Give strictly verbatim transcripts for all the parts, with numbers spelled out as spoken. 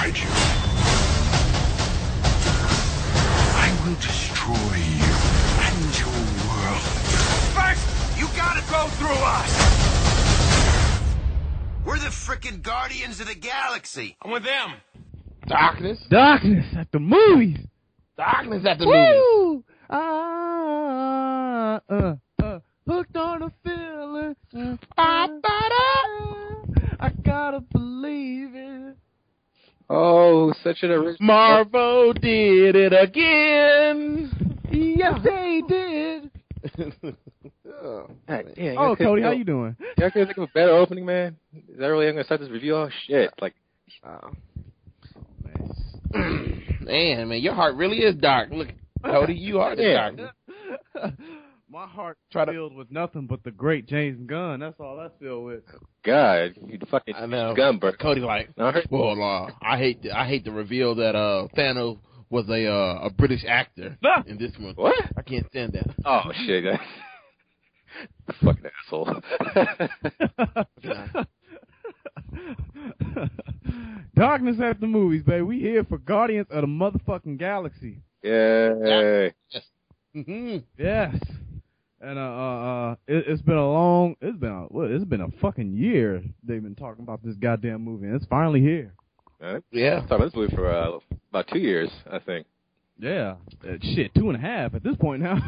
fight you. I will destroy you and your world. First, you gotta go through us. We're the frickin' Guardians of the Galaxy. I'm with them. Darkness. Darkness at the movies. Darkness at the Woo! movies. Ah, uh, uh, hooked on a feeling. Uh, Ah, uh, ba-da. I gotta believe it. Oh, such an original. Marvel did it again. Yes, they did. Oh, God damn, Oh, I couldn't Cody, how think- you doing? I couldn't think of a better opening, man. Is that really I'm gonna start this review? Oh shit! Like, Oh. Man, man, your heart really is dark. Look, Cody, you are the Yeah. dark. My heart Try to- filled with nothing but the great James Gunn. That's all I feel with. God, you fucking I know. gun burn. Cody, like, All right. well, uh, I hate, to, I hate to reveal that uh, Thanos was a uh, a British actor Ah! in this one. What? I can't stand that. Oh shit, guys. Fucking asshole. Darkness at the movies, baby. We here for Guardians of the motherfucking Galaxy. Yay. Mm-hmm. Yes. And uh, uh, uh it, it's been a long, it's been a, what, it's been a fucking year they've been talking about this goddamn movie, and it's finally here. Uh, Yeah. I've talked about this movie for uh, about two years, I think. Yeah, uh, shit, two and a half at this point now.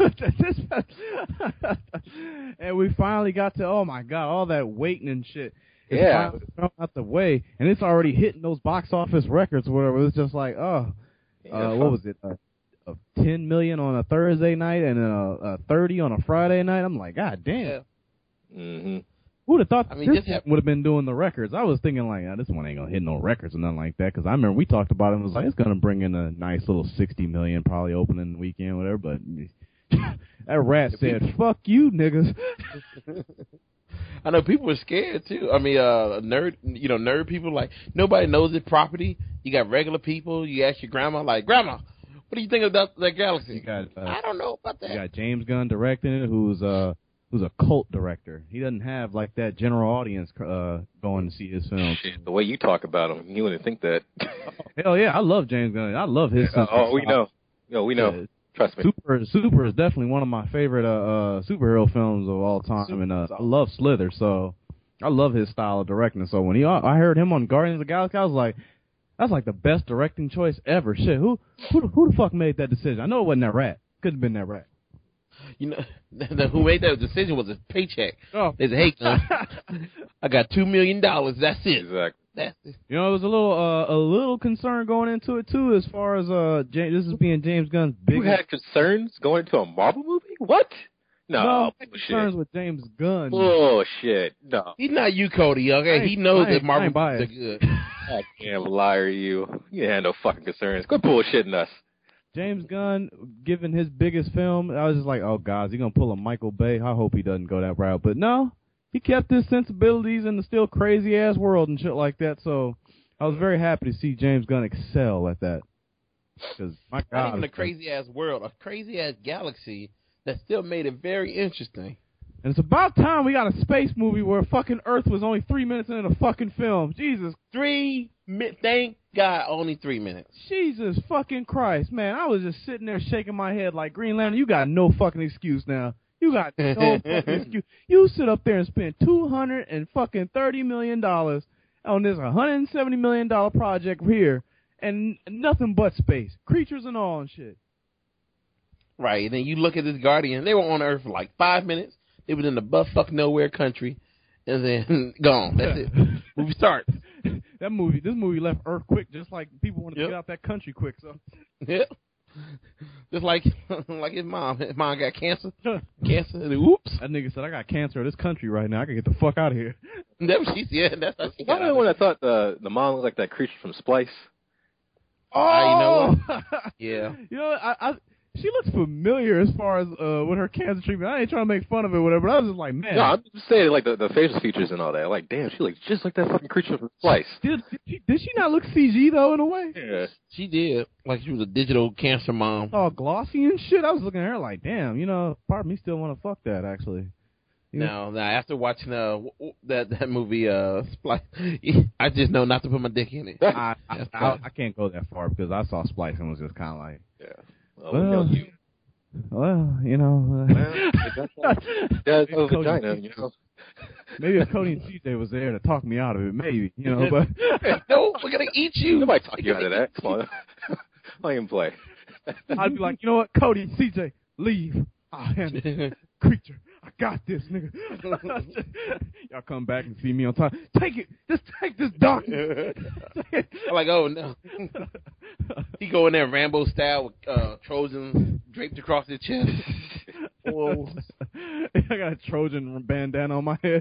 And we finally got to, oh my god, all that waiting and shit. It's Yeah. finally thrown out the way, and it's already hitting those box office records, or whatever. It's just like, oh, uh, what was it? Uh, uh, ten million on a Thursday night and then a, a thirty on a Friday night. I'm like, god damn. Yeah. Mm-hmm. Who'd have thought I mean, this just have- would have been doing the records? I was thinking like, oh, this one ain't gonna hit no records or nothing like that. Because I remember we talked about it. And it was like it's gonna bring in a nice little sixty million, probably opening weekend, whatever. But that rat said, "Fuck you, niggas." I know people were scared too. I mean, uh, nerd, you know, nerd people like nobody knows this property. You got regular people. You ask your grandma, like, Grandma, what do you think about that Galaxy? You got, uh, I don't know about that. You got James Gunn directing it, who's uh who's a cult director. He doesn't have like that general audience uh going to see his film. Shit, the way you talk about him, you wouldn't think that. Hell yeah, I love James Gunn. I love his. Uh, oh, we know. No, we know. Yeah. Trust me. Super, Super is definitely one of my favorite uh, uh, superhero films of all time, and uh, I love Slither, so I love his style of directing. So when he, I heard him on Guardians of the Galaxy, I was like, that's like the best directing choice ever. Shit, who, who, the- who the fuck made that decision? I know it wasn't that rat. Couldn't have been that rat. You know, the, who made that decision was a paycheck. Oh, They said, hey, son, I got two million dollars. That's it. Exactly. That's it. you know, I was a little, uh, a little concerned going into it too, as far as uh, James, this is being James Gunn's You biggest. had concerns going into a Marvel movie? What? No, no, I had bullshit. concerns with James Gunn. Bullshit. No. He's not you, Cody. Okay, I he ain't- knows I that ain't- I Marvel ain't biased. are good. God damn liar, you. You had no fucking concerns. Quit bullshitting us. James Gunn, given his biggest film, I was just like, oh, God, is he going to pull a Michael Bay? I hope he doesn't go that route. But no, he kept his sensibilities in the still crazy-ass world and shit like that. So I was very happy to see James Gunn excel at that. Because, my God. Not even a it's- crazy-ass world, a crazy-ass galaxy that still made it very interesting. And it's about time we got a space movie where fucking Earth was only three minutes into the fucking film. Jesus Three, mi- thank God, only three minutes. Jesus fucking Christ, man. I was just sitting there shaking my head like, Green Lantern, you got no fucking excuse now. You got no fucking excuse. You sit up there and spend two hundred and fucking thirty million dollars on this one hundred and seventy million dollar project here, and nothing but space, creatures and all and shit. Right, and then you look at this Guardian, they were on Earth for like five minutes. They was in the butt-fuck nowhere country, and then gone. That's it. Movie starts. That movie, this movie left Earth quick, just like people wanted Yep. to get out that country quick. So Yeah. Just like like his mom. His mom got cancer. Cancer, and then, whoops. that nigga said, I got cancer of this country right now. I can get the fuck out of here. That was, she, yeah, that's how she Why got the out. one I thought the the mom looked like that creature from Splice? Ah, you know what? Yeah. You know, I, I she looks familiar as far as uh, with her cancer treatment. I ain't trying to make fun of it, or whatever. But I was just like, man, No, I'm just saying like the, the facial features and all that. Like, damn, she looks just like that fucking creature from Splice. did, did, she, did she not look C G though in a way? Yeah. She did. Like she was a digital cancer mom. All glossy and shit. I was looking at her like, damn, you know, part of me still want to fuck that actually. No, no. After watching uh w- w- that that movie, uh, Splice, I just know not to put my dick in it. I, I, I, I can't go that far because I saw Splice and was just kind of like, Yeah. Well, Well, we know you. well, you know. Well, it does have- does have a Cody- vagina, you know. Maybe if Cody and C J was there to talk me out of it, maybe, you know. But No, we're gonna eat you. Nobody talk you out of that. Come on. Don't even play. I'd be like, you know what, Cody and C J, leave. I'll handle it. Creature, I got this, nigga. Y'all come back and see me on top. Take it. Just take this doctor. I'm like, oh no. He go in there Rambo style with uh, Trojans draped across his chest. Whoa. I got a Trojan bandana on my head.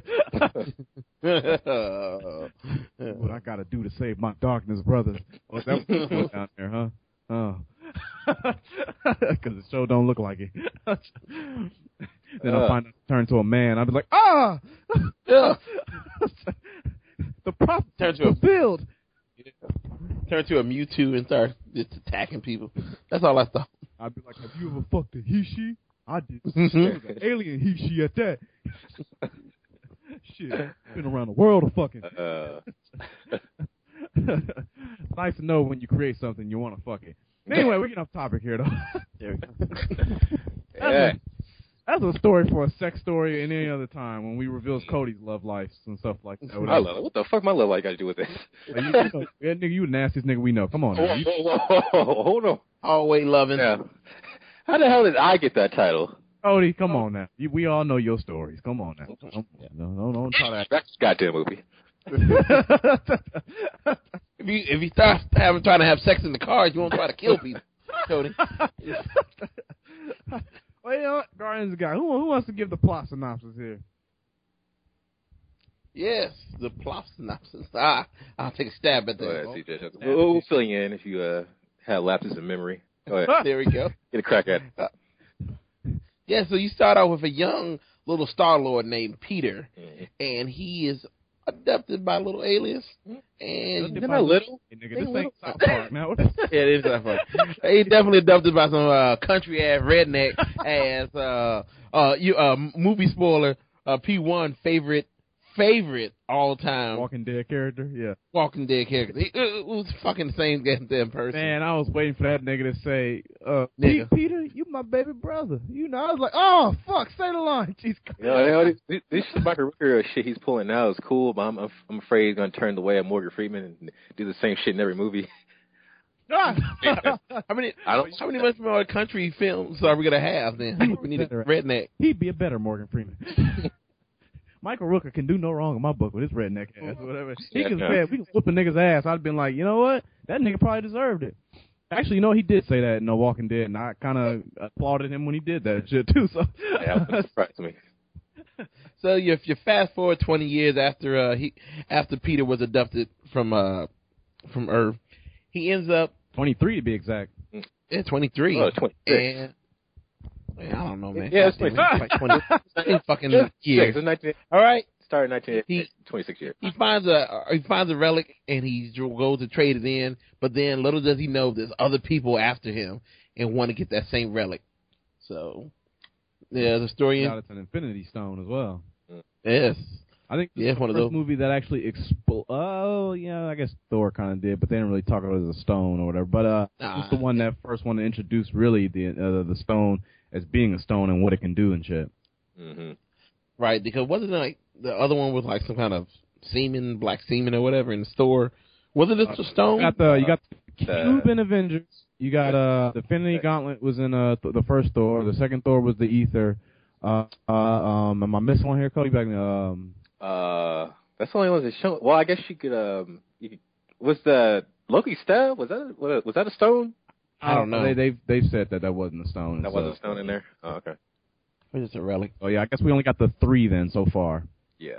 What I gotta do to save my darkness, brother? Oh, that was down there, huh? Oh. Because the show don't look like it. Then I find out I turn to a man. I'd be like, ah! Yeah. The prophet Turn to a- fulfilled. Turn to a Mewtwo and start just attacking people. That's all I thought. I'd be like, have you ever fucked a he-she? I did. It was an alien he-she at that. Shit. Been around the world of fucking. Uh, It's nice to know when you create something you want to fuck it. Anyway, we're getting off topic here, though. There we go. yeah. That's a story for a sex story any other time when we reveal Cody's love lives and stuff like that. I love it. What the fuck my love life got to do with this? Like, you, you know, yeah, nigga, you the nastiest nigga we know. Come on. Whoa, Now. You, whoa, whoa, whoa, hold on. Always loving. Yeah. How the hell did I get that title? Cody, come on now. You, we all know your stories. Come on now. Don't, no, no, don't try that. That's a goddamn movie. If you if you start having trying to have sex in the car, you won't try to kill people, Cody. Well, you know what? Guardians of the Guy. Who, who wants to give the plot synopsis here? Yes, the plot synopsis. Ah, I'll take a stab at Go that. ahead, C J. We'll, we'll fill you in if you uh, have lapses in memory. Go ahead. There we go. Get a crack at it. Uh, yeah, so you start out with a young little Star-Lord named Peter, Mhm. and he is abducted by little aliens. And Isn't that little? Hey, nigga, this ain't South Park now. yeah, it is that funny. He's definitely adopted by some uh, country ass redneck ass uh uh you uh movie spoiler uh P one favorite favorite all time Walking Dead character, yeah. Walking Dead character. He, it was fucking the same goddamn person. Man, I was waiting for that nigga to say, uh, Nigga. Pete, Peter, you my baby brother. You know, I was like, oh, fuck, say the line. Jeez. You know, you know, this, this Michael Rooker shit he's pulling now is cool, but I'm I'm, I'm afraid he's gonna turn the way of Morgan Freeman and do the same shit in every movie. How many I don't- how many much more country films are we gonna have then? We need a redneck. He'd be a better Morgan Freeman. Michael Rooker can do no wrong in my book with his redneck ass or whatever. He Yeah, can no. say, we can whoop a nigga's ass. I'd been like, you know what? That nigga probably deserved it. Actually, you know, he did say that in The Walking Dead, and I kind of applauded him when he did that shit, too. So, Yeah, that surprised me. So you, if you fast forward twenty years after uh, he after Peter was abducted from uh from Earth, he ends up twenty-three to be exact. at twenty-three. Oh, twenty-six. And man, I don't know, man. Yeah, it's God damn it, it's like twenty fucking Yeah, years. it's nineteen, All right. started in nineteen eighty, He- twenty-six years. He finds a he finds a relic and he goes to trade it in, but then little does he know there's other people after him and want to get that same relic. So yeah, the story God, ends. it's an Infinity Stone as well. Yes. I think this Yeah, is one the of first those. movie that actually expo- Oh, yeah, I guess Thor kind of did, but they didn't really talk about it as a stone or whatever. But uh, Nah. it's the one that first one to introduce really the uh, the stone as being a stone and what it can do and shit. Mm-hmm. Right, because wasn't it like the other one was like some kind of semen, black semen or whatever in the store? Wasn't it a stone? You got the you got the Uh, cube in Avengers. You got uh the Infinity Gauntlet was in uh th- the first Thor. The second Thor was the Ether. Uh, uh um, am I missing one here, Cody? Back um. Uh, that's the only one that shown. Well, I guess you could. Um, you could, was the Loki staff? Was that was was that a stone? I don't know. They they've they've said that that wasn't a stone. That so. wasn't a stone in there. Oh, okay. Or just a relic. Oh yeah, I guess we only got the three then so far. Yeah.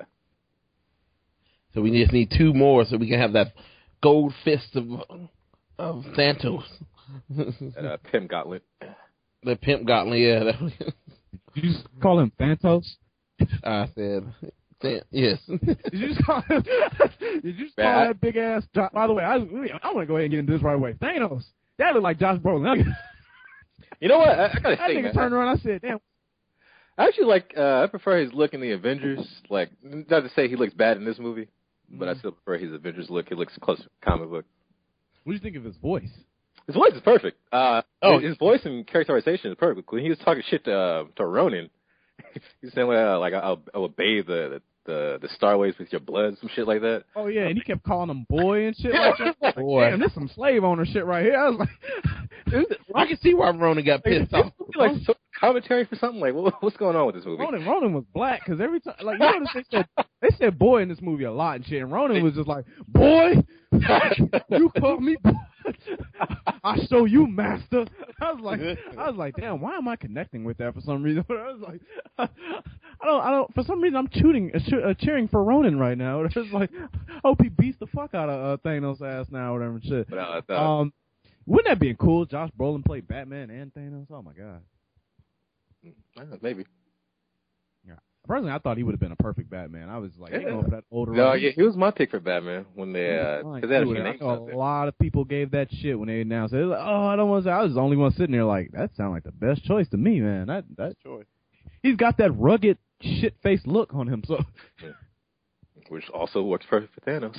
So we just need two more so we can have that gold fist of of Thanos. That, uh, Pym Gauntlet. The pimp gauntlet, yeah. That, Did you just call him Thanos? I said, Than- yes. Did you just call him? Did you just call Bad. that big ass? Jo- By the way, I I want to go ahead and get into this right away. Thanos. That looked like Josh Brolin. You know what? I, I gotta That say, nigga man, turned around. I said, damn. I actually like. Uh, I prefer his look in the Avengers. Like, not to say he looks bad in this movie, but I still prefer his Avengers look. He looks close to comic book. What do you think of his voice? His voice is perfect. Uh, Oh. his voice and characterization is perfect. When he was talking shit to uh, to Ronan, he's saying uh, like I'll, I'll bathe the the the starways with your blood, some shit like that. Oh yeah, and he kept calling him boy and shit like that. Like, Boy. damn, this some slave owner shit right here. I was like, I can see why Ronan got pissed Like, off. like some commentary for something. Like, what, what's going on with this movie? Ronan, Ronan was black because every time, like, you notice they said they said boy in this movie a lot and shit, and Ronan was just like, boy, you call me boy. I show you, master. I was like, I was like, damn, why am I connecting with that for some reason? I was like, I don't, I don't. For some reason, I'm shooting, uh, ch- uh, cheering for Ronan right now. It's just like, I hope he beats the fuck out of uh, Thanos' ass now, or whatever and shit. But, uh, uh, Um, wouldn't that be cool? Josh Brolin played Batman and Thanos. Oh my god. uh, maybe. Personally, I thought he would have been a perfect Batman. I was like, Yeah. you know, for that older. No, role. yeah, he was my pick for Batman when they uh, Fine, because they had a too. few I names saw out there. a lot of people gave that shit when they announced it. They was like, oh, I don't want to say. I was the only one sitting there like, that sounded like the best choice to me, man. That that choice. He's got that rugged shit faced look on him. So, Which also works perfect for Thanos.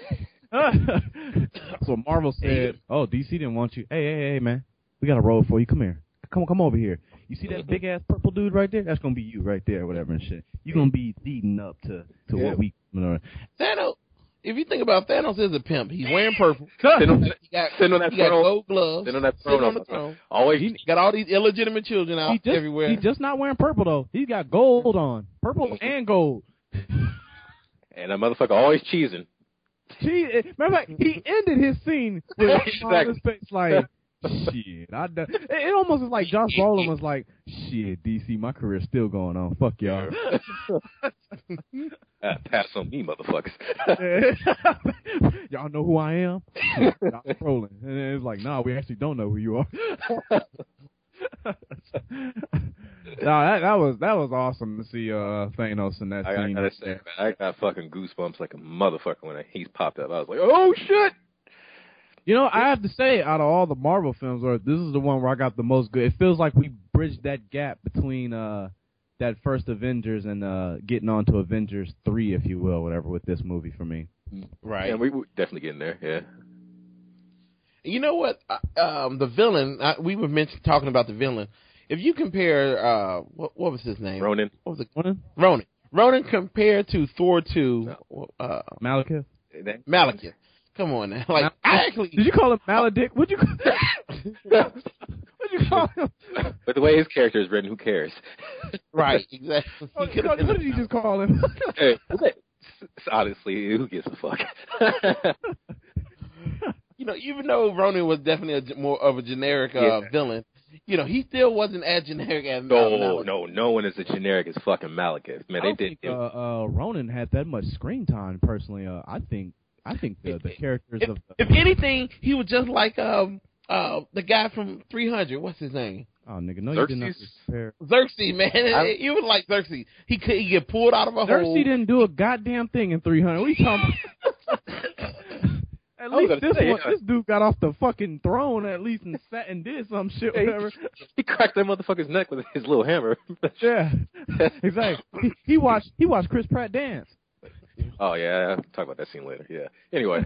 so Marvel said, oh, D C didn't want you. Hey, hey, hey, man, we got a role for you. Come here. Come come over here. You see that big ass purple dude right there? That's gonna be you right there, whatever and shit. You're gonna be leading up to to Yeah. what we. You know. Thanos, if you think about it, Thanos is a pimp. He's wearing purple. Sitting on that, He got, sitting on that he got throne. gold gloves. Sitting on that sitting throne. on the throne. Always. He- Got all these illegitimate children out He just, everywhere. He's just not wearing purple though. He's got gold on, purple and gold. And that motherfucker always cheesing. He, remember, he ended his scene with a smile on his Exactly. face like, shit. I done. It, it almost was like Josh Brolin was like, shit, D C, my career's still going on. Fuck y'all. Uh, pass on me, motherfuckers. Y'all know who I am? Josh Brolin. And it's like, nah, we actually don't know who you are. Nah, that that was that was awesome to see uh Thanos in that I, I scene. gotta say, man, I got fucking goosebumps like a motherfucker when he's popped up. I was like, oh shit! You know, I have to say, out of all the Marvel films, or this is the one where I got the most good. It feels like we bridged that gap between uh that first Avengers and uh getting on to Avengers three, if you will, whatever, with this movie for me. right. Yeah, we we definitely getting there. Yeah. You know what? Uh, Um, the villain. Uh, we were mentioning talking about the villain. If you compare, uh, what, what was his name? Ronan. What was it? Ronan? Ronan. Ronan compared to Thor two. Uh, Malekith? That- Malekith. Come on now. Like I actually. Did you call him Maledict? What'd you call What'd you call him? But the way his character is written, who cares? Right. Exactly. What, He could've what been did you just call him? Hey, honestly, who gives a fuck? You know, even though Ronan was definitely a, ge- more of a generic uh, Yeah. villain, you know, he still wasn't as generic as no, Malekith. no, no one is as generic as fucking Malekith. Man, I they don't did. think uh, uh, Ronan had that much screen time. Personally, uh, I think I think the the characters If, of the, if anything, he was just like um uh the guy from three hundred. What's his name? oh nigga, no, you did not Xerxes? compare. Xerxes, man. I- He was like Xerxes. He could he get pulled out of a hole. Xerxes didn't do a goddamn thing in three hundred. What are you talking about? At I was least gonna this say, one, yeah. this dude got off the fucking throne at least and sat and did some shit, Yeah, he- whatever. He cracked that motherfucker's neck with his little hammer. Yeah, exactly. He, he watched he watched Chris Pratt dance. Oh yeah, I'll talk about that scene later. Yeah. Anyway.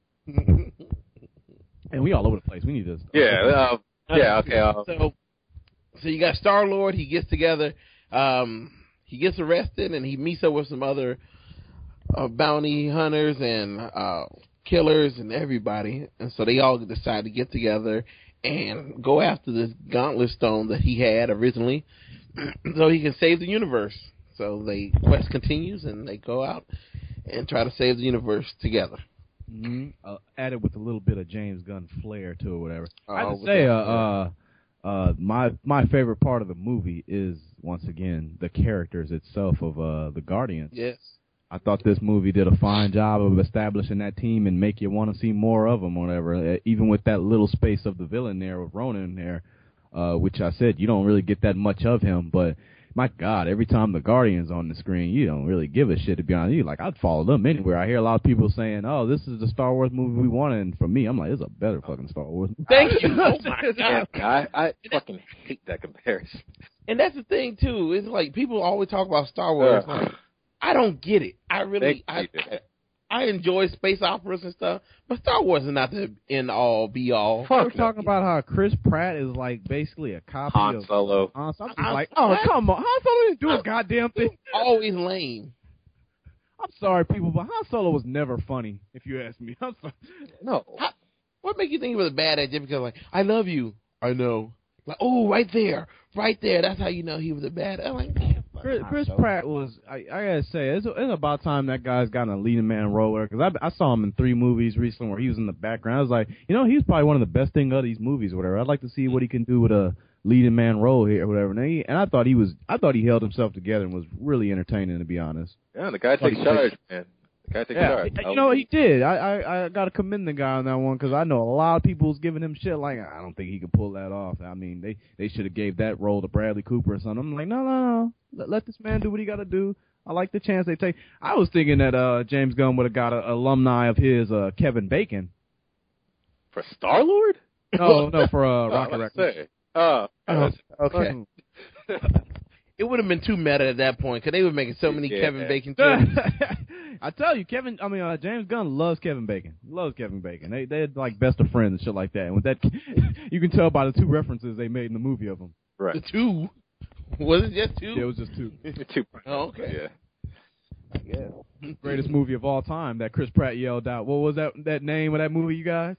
And we all over the place. We need to. Yeah. Uh, yeah. Okay. Uh, So, so you got Star Lord. He gets together. Um, he gets arrested, and he meets up with some other uh, bounty hunters and uh, killers and everybody. And so they all decide to get together and go after this Gauntlet Stone that he had originally, so he can save the universe. So the quest continues, and they go out and try to save the universe together. Mm-hmm. Uh, added with a little bit of James Gunn flair to it, whatever. I have Oh, to with say, that, uh, uh, uh, my my favorite part of the movie is once again the characters itself of uh the Guardians. Yes. I thought this movie did a fine job of establishing that team and make you want to see more of them, or whatever. Uh, even with that little space of the villain there with Ronan there, uh, which I said you don't really get that much of him, but. My God, every time the Guardian's on the screen, you don't really give a shit, to be honest. You like, I'd follow them anywhere. I hear a lot of people saying, oh, this is the Star Wars movie we wanted. And for me, I'm like, it's a better fucking Star Wars movie. Thank you. Oh, my God. I, I fucking hate that comparison. And that's the thing too. It's like people always talk about Star Wars. Uh, Like, I don't get it. I really, I, Thank you. I, I enjoy space operas and stuff, but Star Wars is not the end all be all. We're Fuck talking no. about how Chris Pratt is like basically a copy Han of Solo. Han Solo. I'm just Han- like, oh what? come on, Han Solo didn't do a goddamn thing. Always lame. I'm sorry, people, but Han Solo was never funny. If you ask me, I'm sorry. No. How, what make you think he was a bad at just because like I love you? I know. Like oh, right there, right there. That's how you know he was a bad. I'm like, man, fuck Chris, Han Chris Solo. Pratt was, I, I gotta say, it's, it's about time that guy's gotten a leading man role. Because I, I saw him in three movies recently where he was in the background. I was like, you know, he's probably one of the best thing of these movies or whatever. I'd like to see what he can do with a leading man role here or whatever. And, he, and I thought he was, I thought he held himself together and was really entertaining, to be honest. Yeah, the guy takes charge, man. The guy takes Yeah, charge. you know, he did. I, I, I got to commend the guy on that one because I know a lot of people was giving him shit like, I don't think he could pull that off. I mean, they, they should have gave that role to Bradley Cooper or something. I'm like, no, no, no. Let, let this man do what he got to do. I like the chance they take. I was thinking that uh, James Gunn would have got an alumni of his, uh, Kevin Bacon. For Star Lord? No, no, for uh, Oh, Rocket I was Raccoon. say. Oh, Oh, okay. It would have been too meta at that point because they were making so many Yeah. Kevin Bacon films. I tell you, Kevin. I mean, uh, James Gunn loves Kevin Bacon. Loves Kevin Bacon. They they're like best of friends and shit like that. And with that, you can tell by the two references they made in the movie of them. right. The two was it just two? Yeah, it was just two. Two. Oh, okay. Yeah. Greatest movie of all time that Chris Pratt yelled out. What was that that name of that movie, you guys?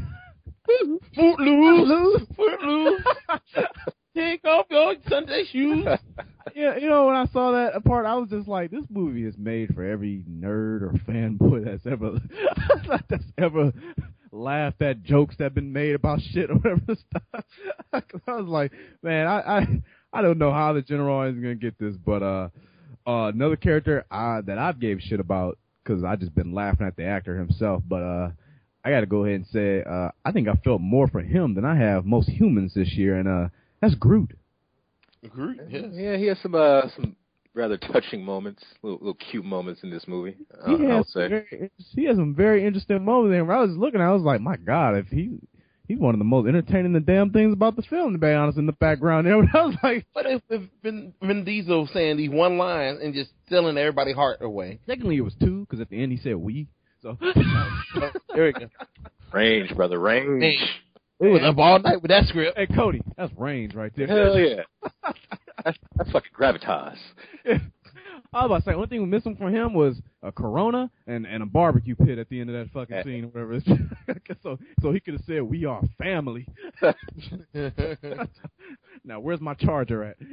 Footloose, Footloose. Take off your Sunday shoes. Yeah, you know, when I saw that part, I was just like, this movie is made for every nerd or fanboy that's ever that's ever laughed at jokes that have been made about shit or whatever stuff. I was like, man, I, I I don't know how the general audience is gonna get this, but uh, uh another character uh, that I've gave shit about because I just been laughing at the actor himself, but uh. I got to go ahead and say, uh, I think I felt more for him than I have most humans this year, and uh, that's Groot. Groot, yes. Yeah, he has some uh, some rather touching moments, little, little cute moments in this movie. Uh, He I has would say. very, he has some very interesting moments. And when I was looking, I was like, my God, if he he's one of the most entertaining the damn things about the film, to be honest, in the background there. But I was like, But if, if Vin, Vin Diesel saying these one lines and just stealing everybody's heart away. technically it was two because at the end he said we. So There we go. Range, brother, range. Hey, we was up all night with that script. hey Cody, that's range right there. Hell yeah. that's, that's fucking gravitas. I was about to say, one thing we missing from him was a Corona and, and a barbecue pit at the end of that fucking Yeah. scene, or whatever. so so he could have said, "We are family." Now, where's my charger at?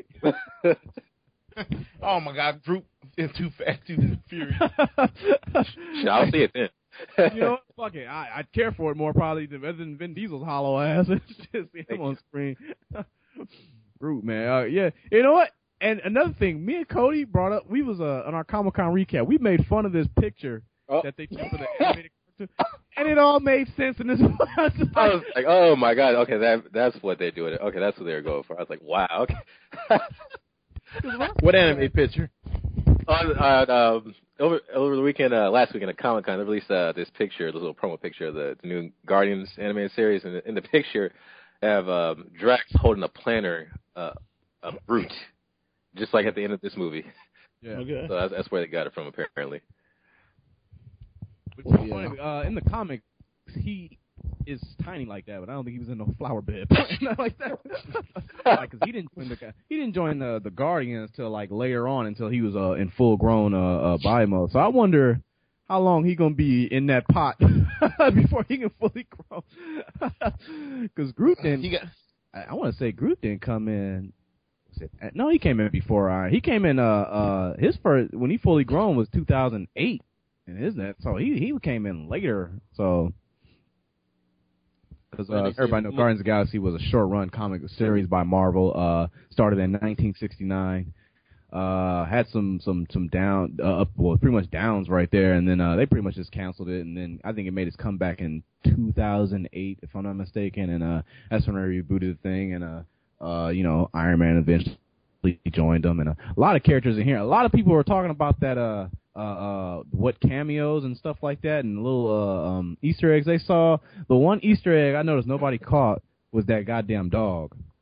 Oh my God, Groot is too fast, too furious. Shit, I'll see it then. You know what? Fuck it. I, I'd care for it more probably than, rather than Vin Diesel's hollow ass. Just see him on screen. Groot, man. Uh, yeah. You know what? And another thing, me and Cody brought up, we was uh, on our Comic-Con recap, we made fun of this picture Oh. that they took for the animated cartoon, and it all made sense in this. I was just I like, was like, oh my god, okay, that that's what they do it. Okay, that's what they were going for. I was like, wow, okay. What anime picture? on, on um, over over the weekend, uh, last weekend at Comic Con, they released uh, this picture, this little promo picture of the, the new Guardians animated series, and in the picture, they have um, Drax holding a planner uh, of Groot, just like at the end of this movie. yeah. Okay. So that's, that's where they got it from, apparently. Which is funny. Uh, in the comics, he is tiny like that, but I don't think he was in no flower bed nothing like that. Like, cause he didn't join the he didn't join the the Guardians till like later on, until he was uh, in full grown uh, uh body mode. So I wonder how long he gonna be in that pot before he can fully grow. Because Groot didn't. He got. I, I want to say Groot didn't come in. Was it, no, he came in before Iron. He came in. Uh, uh, his first when he fully grown was two thousand eight, and isn't it? So he he came in later. So. Because uh, everybody knows Guardians of the Galaxy was a short-run comic series by Marvel. Uh, started in nineteen sixty-nine. Uh, had some some some down, uh, well, pretty much downs right there, and then uh, they pretty much just canceled it. And then I think it made its comeback in two thousand eight, if I'm not mistaken. And uh, that's when they rebooted the thing. And uh, uh, you know, Iron Man eventually joined them, and uh, a lot of characters in here. A lot of people were talking about that. Uh, Uh, uh, what cameos and stuff like that, and little uh, um, Easter eggs they saw. The one Easter egg I noticed nobody caught was that goddamn dog.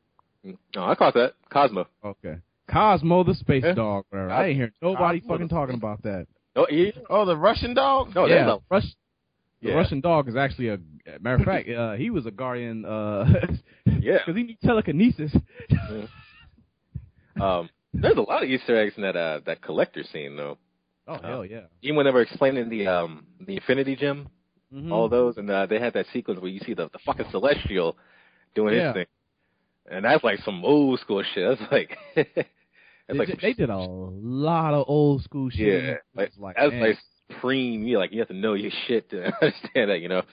Oh, I caught that. Cosmo. Okay. Cosmo the space Yeah. dog. Whatever. I ain't hear nobody Cosmo fucking the talking space- about that. Oh, he, Oh, the Russian dog. no, yeah, that's Rush, the Yeah. Russian dog is actually a matter of fact. Uh, he was a guardian. Uh, Yeah. because he needs telekinesis. Um, there's a lot of Easter eggs in that uh, that collector scene, though. Oh hell yeah. Even when they were explaining the um the Infinity Gem, Mhm. all those, and uh, they had that sequence where you see the, the fucking Celestial doing Yeah. his thing, and that's like some old school shit. That's like that's They, like did- they did a lot of old school shit. yeah, It like, was like, that's man. like supreme. You like you have to know your shit to understand that, you know.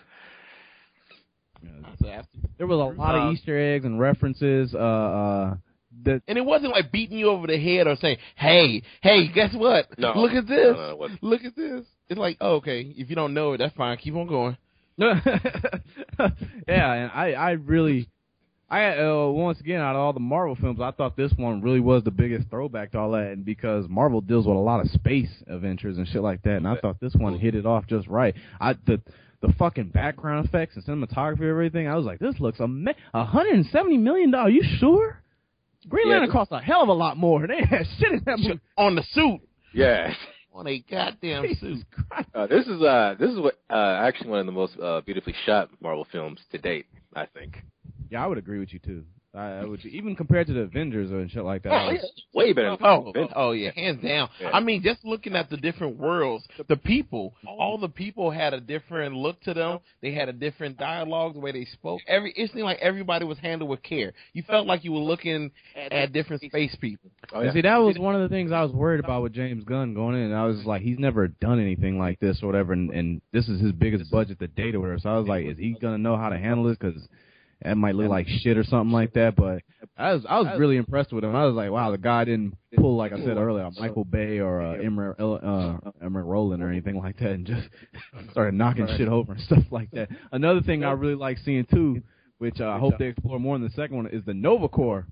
There was a lot Um, of Easter eggs and references. Uh, uh, that And it wasn't like beating you over the head or saying, "Hey, hey, guess what? No. Look at this. No, no, it wasn't. Look at this." It's like, oh, okay, if you don't know it, that's fine. Keep on going. yeah, and I, I really, I uh, once again out of all the Marvel films, I thought this one really was the biggest throwback to all that, and because Marvel deals with a lot of space adventures and shit like that, and I thought this one hit it off just right. I the the fucking background effects and cinematography and everything, I was like, this looks amazing. one hundred seventy million dollars. You sure? Green Yeah, Lantern this- cost a hell of a lot more. They had shit in that movie. On the suit. Yeah. On a goddamn suit. Jesus Christ. Uh, this is uh this is what uh actually one of the most uh, beautifully shot Marvel films to date, I think. Yeah, I would agree with you too. I, I would even compared to the Avengers and shit like that. Oh, I was- yeah. Way better. Than Oh, Avengers. oh yeah, hands down. Yeah. I mean, just looking at the different worlds, the people, all the people had a different look to them. They had a different dialogue, the way they spoke. Every it seemed like everybody was handled with care. You felt like you were looking at different space people. Oh, And yeah. see, that was one of the things I was worried about with James Gunn going in. I was like, he's never done anything like this or whatever, and, and this is his biggest budget to date or whatever. So I was like, is he gonna know how to handle this? Because that might look like shit or something like that. But I was I was really impressed with him. I was like, wow, the guy didn't pull, like I said earlier, a Michael Bay or uh, Emer uh, Emer Roland or anything like that, and just started knocking shit over and stuff like that. Another thing I really like seeing too, which uh, I hope they explore more in the second one, is the Nova Corps.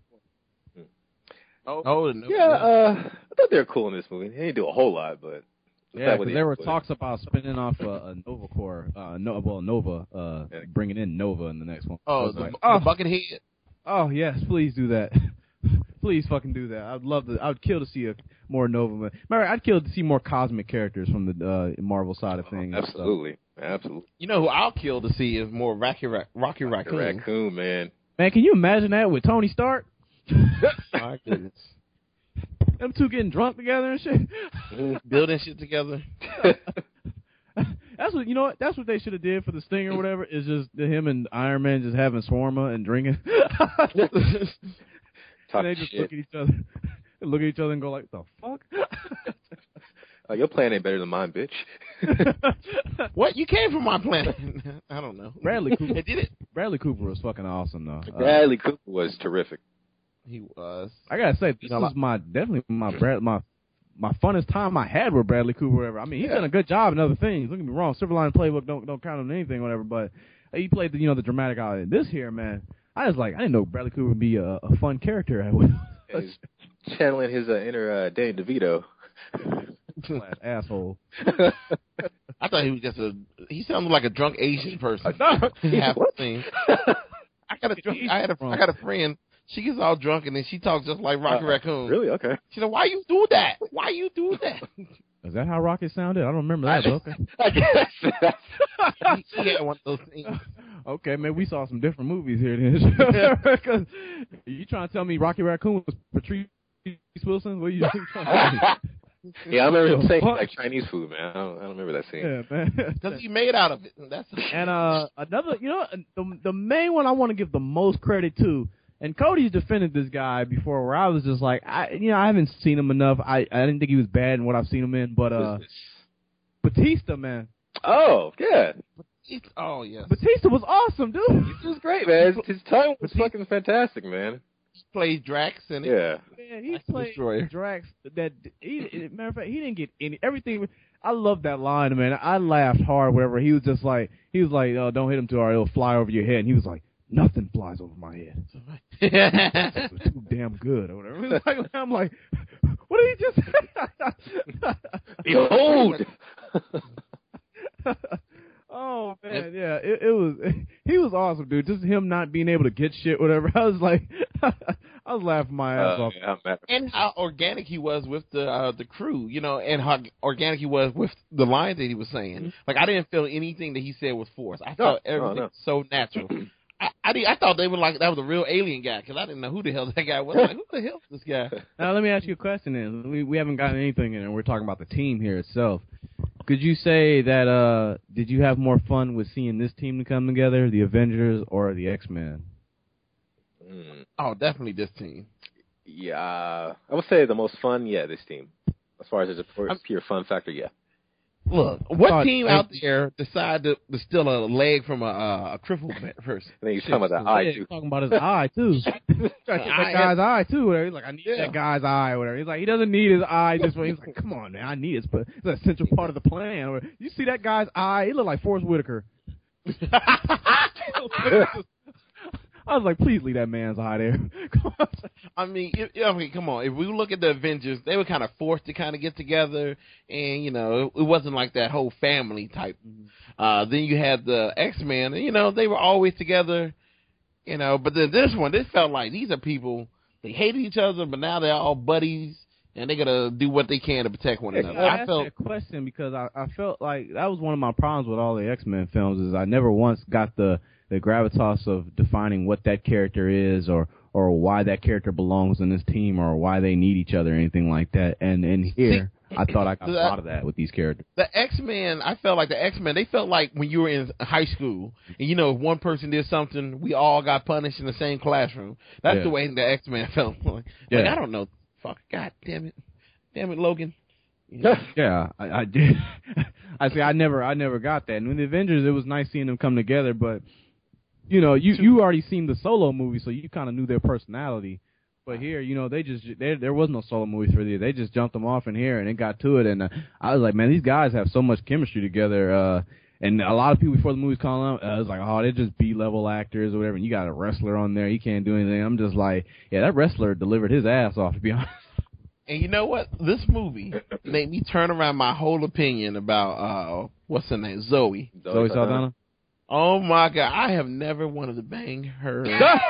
Oh, no, Yeah, uh, I thought they were cool in this movie. They didn't do a whole lot, but Yeah, that what because they there were included. talks about spinning off a, a Nova Corps, uh, no, well, Nova, uh, Yeah. bringing in Nova in the next one. I Oh, was the, like, the oh, bucket head. oh, yes, please do that. Please fucking do that. I'd love to. I would kill to see a more Nova. But remember, I'd kill to see more cosmic characters from the uh, Marvel side of things. and stuff. Absolutely, absolutely. You know who I'll kill to see is more Rocky, Ra- Rocky Raccoon. Raccoon, man. Man, can you imagine that with Tony Stark? My goodness. Them two getting drunk together and shit. Building shit together. That's what you know. What that's what they should have did for the Sting or whatever. Is just him and Iron Man just having shawarma and drinking. Talk And they just shit. look at each other, look at each other, and go like, "The fuck." Uh, your plan ain't better than mine, bitch. What? You came from my planet. I don't know. Bradley Cooper. They did it. Bradley Cooper was fucking awesome though. Uh, Bradley Cooper was terrific. He was. I gotta say, this is my definitely my Brad my my funnest time I had with Bradley Cooper ever. I mean, he's Yeah. done a good job in other things. Don't get me wrong, Silverline Playbook don't don't count on anything, whatever. But he played the you know the dramatic element. This here, man, I was like, I didn't know Bradley Cooper would be a, a fun character. He's channeling his uh, inner uh, Danny DeVito. Flat asshole. I thought he was just a. He sounded like a drunk Asian person. Half the scene. I got a drunk. I had a. I got a friend. She gets all drunk and then she talks just like Rocky Uh, Raccoon. Really? Okay. She said, "Why you do that? Why you do that?" Is that how Rocket sounded? I don't remember that. but okay. I guess. he, he had one of those things. Okay, man, we saw some different movies here then. Because you trying to tell me Rocky Raccoon was Patrice Wilson? What are you trying to tell me? Yeah, I remember him saying Fuck. like Chinese food, man. I don't, I don't remember that scene. Yeah, man. Because he made out of it. That's And uh, another, you know, the the main one I want to give the most credit to, and Cody's defended this guy before, where I was just like, I, you know, I haven't seen him enough. I, I didn't think he was bad in what I've seen him in, but uh, Batista, man, Oh, yeah. It's, oh yeah. Batista was awesome, dude. This was great, man. His, his time was fucking fantastic, man. He plays Drax and Yeah. Man, he That's the played Destroyer. Drax. That he, matter of fact, he didn't get any everything. I love that line, man. I laughed hard. Whatever he was just like, he was like, oh, "Don't hit him too hard; it'll fly over your head." And he was like, "Nothing flies over my head. It was too damn good, or whatever." It was like, I'm like, what did he just? Behold. Oh man, yeah, it, it was. He was awesome, dude. Just him not being able to get shit, whatever. I was like, I was laughing my ass Uh, off. yeah, I'm mad. And how organic he was with the uh, the crew, you know, and how organic he was with the lines that he was saying. Mm-hmm. Like I didn't feel anything that he said was forced. I No, felt no, everything no. so natural. I I, did, I thought they were like that was a real alien guy because I didn't know who the hell that guy was. Like who the hell is this guy? Now let me ask you a question. Then we we haven't gotten anything in, and we're talking about the team here itself. Could you say that? uh Did you have more fun with seeing this team to come together, the Avengers or the X-Men? Mm, Oh, definitely this team. yeah, I would say the most fun. Yeah, this team. As far as a pure, pure fun factor, yeah. Look, what thought- team out there decided to, to steal a leg from a, uh, a crippled person? I think he's talking about the eye Yeah, too. he's talking about his eye too. He's trying to take that Eye. guy's eye too. Whatever. He's like, I need Yeah. that guy's eye. Whatever. He's like, he doesn't need his eye this way. He's like, come on, man, I need it. But it's an essential part of the plan. Or, you see that guy's eye? He looked like Forrest Whitaker. I was like, please leave that man's eye there. Come on. I mean, if, I mean, come on. If we look at the Avengers, they were kind of forced to kind of get together, and you know, it, it wasn't like that whole family type. Uh, then you had the X-Men, and you know, they were always together, you know. But then this one, this felt like these are people they hated each other, but now they're all buddies, and they're gonna do what they can to protect one another. I I asked felt that question because I, I felt like that was one of my problems with all the X-Men films is I never once got the, the gravitas of defining what that character is or, or why that character belongs in this team or why they need each other or anything like that. And and here, I thought I got a lot of that with these characters. the X-Men, I felt like the X-Men, they felt like when you were in high school, and you know, if one person did something, we all got punished in the same classroom. That's Yeah. the way the X-Men felt. Like, Yeah. like, I don't know. Fuck, God damn it. Damn it, Logan. Yeah, I, I did. I say I never, I never got that. And with the Avengers, it was nice seeing them come together. But you know, you you already seen the solo movie, so you kind of knew their personality. But here, you know, they just there there was no solo movies for these. They just jumped them off in here and it got to it. And uh, I was like, man, these guys have so much chemistry together. Uh, and a lot of people before the movie's calling out, uh, it was like, oh, they're just B level actors or whatever. And you got a wrestler on there, he can't do anything. I'm just like, yeah, that wrestler delivered his ass off, to be honest. And you know what? This movie made me turn around my whole opinion about, uh, what's her name? Zoe. Zoe Saldana. Oh, my God. I have never wanted to bang her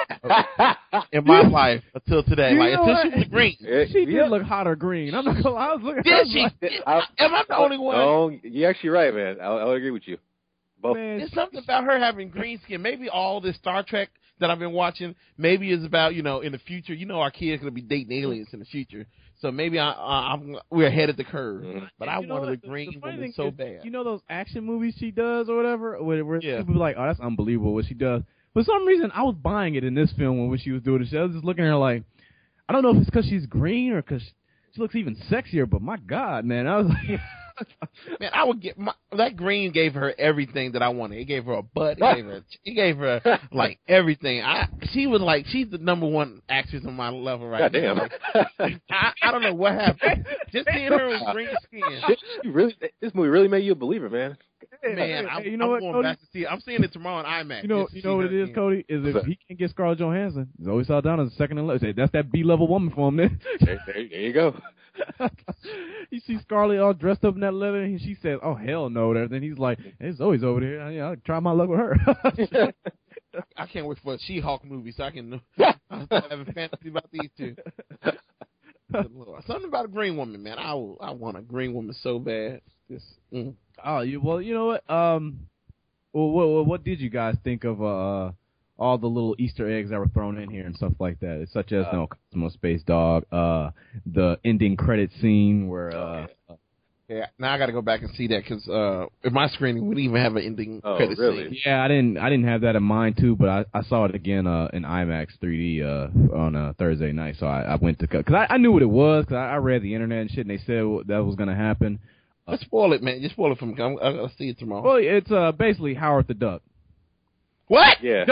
in my life until today. You Like, know until she what? was green. She did Yeah. look hotter green. I'm not gonna lie. I was looking. I Did was she? like, I- Am I the only one? No, you're actually right, man. I'll, I'll agree with you. Both. man, There's something about her having green skin. Maybe all this Star Trek that I've been watching, maybe is about, you know, in the future. You know, our kids going to be dating aliens in the future. So maybe I, I, I'm, we're ahead of the curve. Mhm. But I you know wanted what? a The- green the funny woman thing so is, bad. You know those action movies she does or whatever, where, where Yeah. people be like, "Oh, that's unbelievable what she does." For some reason, I was buying it in this film when she was doing it. I was just looking at her like, I don't know if it's because she's green or because she looks even sexier. But my God, man, I was like, Man, I would get my, that green gave her everything that I wanted. It gave her a butt. It gave her, it gave her like everything. I she was like she's the number one actress on my level right God now. damn. Like, I, I don't know what happened. Just seeing her with green skin. You really, this movie really made you a believer, man. Man, hey, I'm, you know I'm what, going Cody? back to see it. I'm seeing it tomorrow in IMAX. You know, just to you see know what her it is, again. Cody? Is if What's he can get Scarlett Johansson, Zoe Saldana's second in love. Say, that's that B level woman for him. Then There, there, there you go. you see Scarlett all dressed up in that leather, and she says, "Oh hell no!" There, then he's like, "Hey, Zoe's over there. Yeah, I'll try my luck with her." I can't wait for a She-Hulk movie so I can I have a fantasy about these two. Something about a green woman, man. I will, I want a green woman so bad. This, mm. Oh, you well, you know what? Um, well, what, what, what did you guys think of uh all the little Easter eggs that were thrown in here and stuff like that, such as Uh, no Cosmo Space Dog, uh, the ending credit scene where uh, Yeah, now I got to go back and see that because uh, if my screening wouldn't even have an ending Oh, credit really? scene. yeah, I didn't I didn't have that in mind too, but I, I saw it again uh in IMAX three D uh on a Thursday night, so I, I went to because I, I knew what it was because I, I read the internet and shit, and they said that was gonna happen. Just spoil it, man. Just spoil it for me. I'm, I'll see it tomorrow. Well, it's uh basically Howard the Duck. What? Yeah.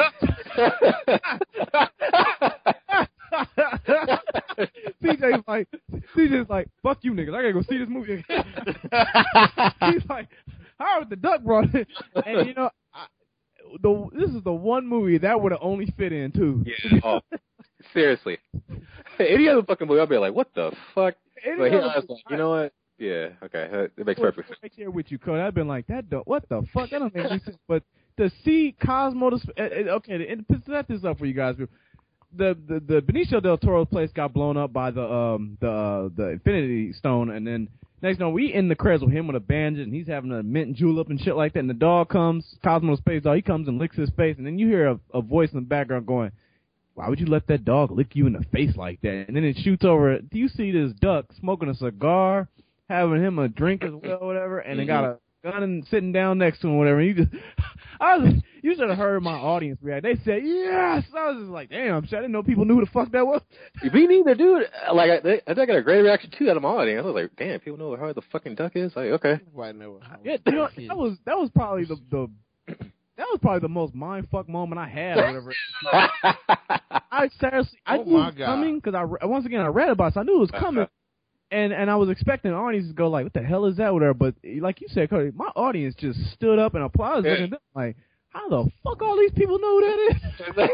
C J's like, C J's like, fuck you niggas, I gotta go see this movie again. He's like, Howard the Duck brought it, and you know, I, the this is the one movie that would have only fit in too. Yeah. Oh, seriously. Any other fucking movie, I'll be like, what the fuck? Any But here other I was like, you know what? Yeah, okay, uh, it makes I was perfect sense. right there with you, Cody. I've been like, that. Don't, what the fuck? That don't make any sense. But to see Cosmo, to, sp- uh, uh, okay, and to set this up for you guys. the, the the Benicio del Toro's place got blown up by the um the uh, the Infinity Stone, and then next thing we in the credits with him with a bandage, and he's having a mint julep and shit like that. And the dog comes, Cosmo Space Dog. He comes and licks his face, and then you hear a, a voice in the background going, "Why would you let that dog lick you in the face like that?" And then it shoots over. Do you see this duck smoking a cigar, having him a drink as well, whatever, and mm-hmm. they got a gun and sitting down next to him, whatever. And you just, I was, you should have heard my audience react. They said yes. I was just like, damn, shit, I didn't know people knew who the fuck that was. Me neither, dude. Like, I, they, I got a great reaction too out of my audience. I was like, damn, people know what hard the fucking duck is. Like, okay. Right, no, yeah, you know, that was that was probably the the. That was probably the most mindfuck moment I had. Or whatever. I seriously, I oh knew my it was God. coming because I once again I read about it, so I knew it was coming. And and I was expecting the audience to go like, what the hell is that, whatever. But like you said, Cody, my audience just stood up and applauded. Yeah. Looking at them like, how the fuck all these people know who that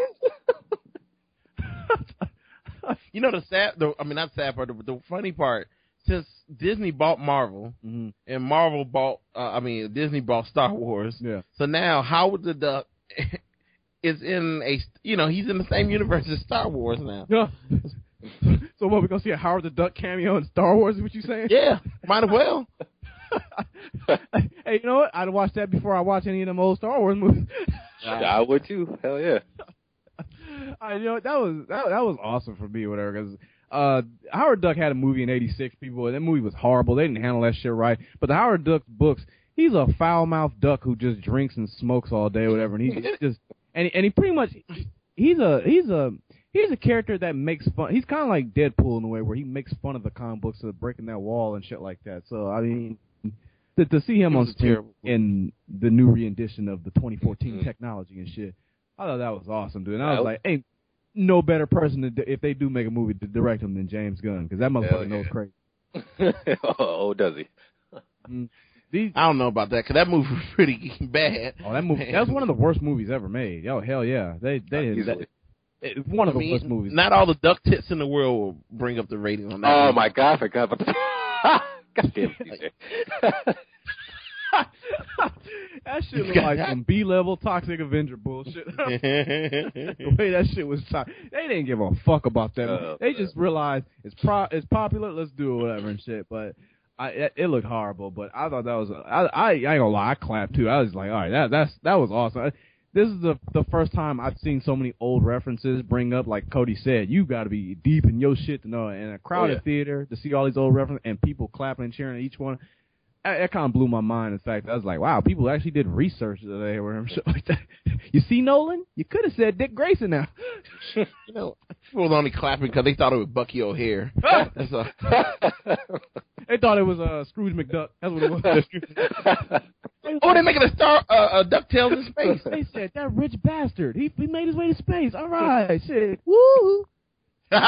is? You know the sad, the, I mean not sad part, the, the funny part. Since Disney bought Marvel mm-hmm. and Marvel bought, uh, I mean Disney bought Star Wars. Yeah. So now Howard the Duck is in a, you know, he's in the same universe as Star Wars now. Yeah. So what, we gonna see a Howard the Duck cameo in Star Wars? Is what you saying? Yeah, might as well. Hey, you know what? I'd watch that before I watch any of them old Star Wars movies. I would too. Hell yeah. I you know what? that was that, that was awesome for me, whatever. Because uh, Howard Duck had a movie in eighty-six. People, that movie was horrible. They didn't handle that shit right. But the Howard Duck books, he's a foul-mouthed duck who just drinks and smokes all day, whatever. And he just and and he pretty much he's a he's a He's a character that makes fun. He's kind of like Deadpool in a way where he makes fun of the comic books of breaking that wall and shit like that. So, I mean, to, to see him on screen in the new rendition of the twenty fourteen mm-hmm. technology and shit, I thought that was awesome, dude. And I was like, ain't no better person to do, if they do make a movie to direct him than James Gunn, because that motherfucker knows crazy. Oh, does he? Mm. These, I don't know about that, because that movie was pretty bad. Oh, that movie, that was one of the worst movies ever made. Oh, hell yeah. They, they did that. It's one of I the mean, worst movies. Not all the duck tits in the world will bring up the rating on that. Oh, movie. my God, I forgot about that. God damn it. That shit looked like some B-level Toxic Avenger bullshit. The way that shit was shot. They didn't give a fuck about that. Uh, they just realized it's pro- it's popular, let's do it, whatever and shit. But I, it, it looked horrible. But I thought that was, I, I, I ain't gonna lie, I clapped too. I was like, all right, that that's that was awesome. This is the the first time I've seen so many old references bring up, like Cody said, you got to be deep in your shit to know. In a crowded oh, yeah. theater, to see all these old references and people clapping and cheering at each one, that, that kind of blew my mind. In fact, I was like, wow, people actually did research today or shit like that. You see, Nolan? You could have said Dick Grayson now. You know, people were only clapping because they thought it was Bucky O'Hare. That's a... They thought it was uh, Scrooge McDuck. That's what it was. Oh, they're making a star, uh, a DuckTales in space. They said, that rich bastard, he, he made his way to space. All right, shit. Woo! So,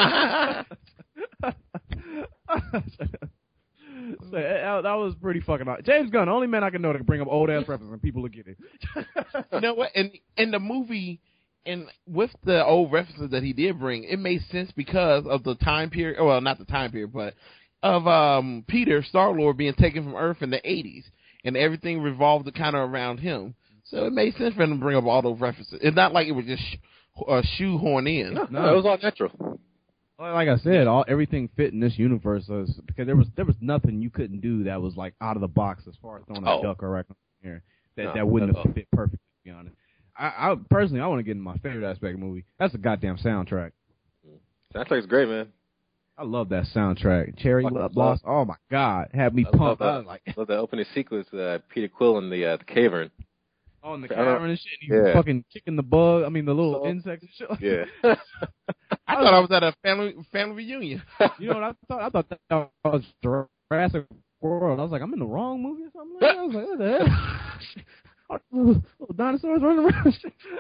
that, that was pretty fucking awesome. James Gunn, only man I can know that can bring up old-ass references and people will get it. You know what? And in the movie, and with the old references that he did bring, it made sense because of the time period. Well, not the time period, but of um, Peter, Star-Lord, being taken from Earth in the eighties. And everything revolved kind of around him. So it made sense for him to bring up all those references. It's not like it was just sh- uh, shoehorn in. No, no, it was all natural. Like I said, all everything fit in this universe was, because there was there was nothing you couldn't do that was like out of the box as far as throwing a oh. duck or raccoon here that no, that wouldn't have all. fit perfectly. To be honest, I, I personally I want to get into my favorite aspect of the movie. That's the goddamn soundtrack. Soundtrack's great, man. I love that soundtrack. Cherry Love Lost. Oh my God, had me I pumped. Love I was like, I love the opening sequence. Uh, Peter Quill and the uh, the cavern. Oh, in the cavern and shit. He yeah. was fucking kicking the bug. I mean, the little so, insects and shit. Yeah. I thought I was at a family family reunion. You know what I thought? I thought that was Jurassic World. I was like, I'm in the wrong movie or something like that. I was like, what the hell? Little dinosaurs running around.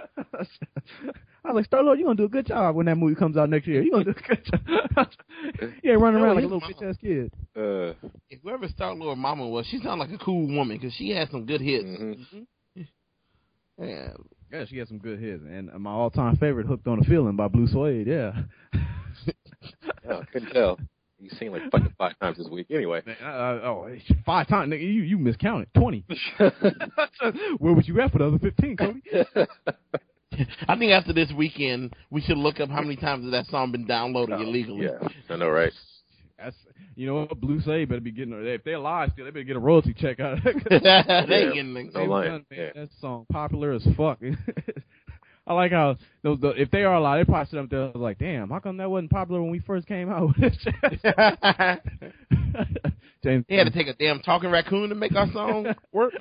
I was like, Star-Lord, you're going to do a good job when that movie comes out next year. You're going to do a good job. Yeah, running around like a little bitch-ass kid. Uh, if whoever Star-Lord mama was, she sounded like a cool woman because she had some good hits. Mm-hmm. Yeah. Yeah, she had some good hits. And my all-time favorite, Hooked on a Feeling by Blue Suede, yeah. Yeah, I couldn't tell. You sing like fucking five times this week. Anyway. Uh, oh, five times? Nigga, you, you miscounted. twenty. Where would you at for the other fifteen, Cody? I think after this weekend, we should look up how many times has that song been downloaded Oh, illegally. Yeah, I know, right? That's you know what, Blue Say better be getting if they're alive still, they better get a royalty check out of it. they Yeah. ain't getting the- No lying. Man, Yeah. that song popular as fuck. I like how those the, if they are alive, they probably sit up there like, damn, how come that wasn't popular when we first came out with it? James, They had to take a damn talking raccoon to make our song work.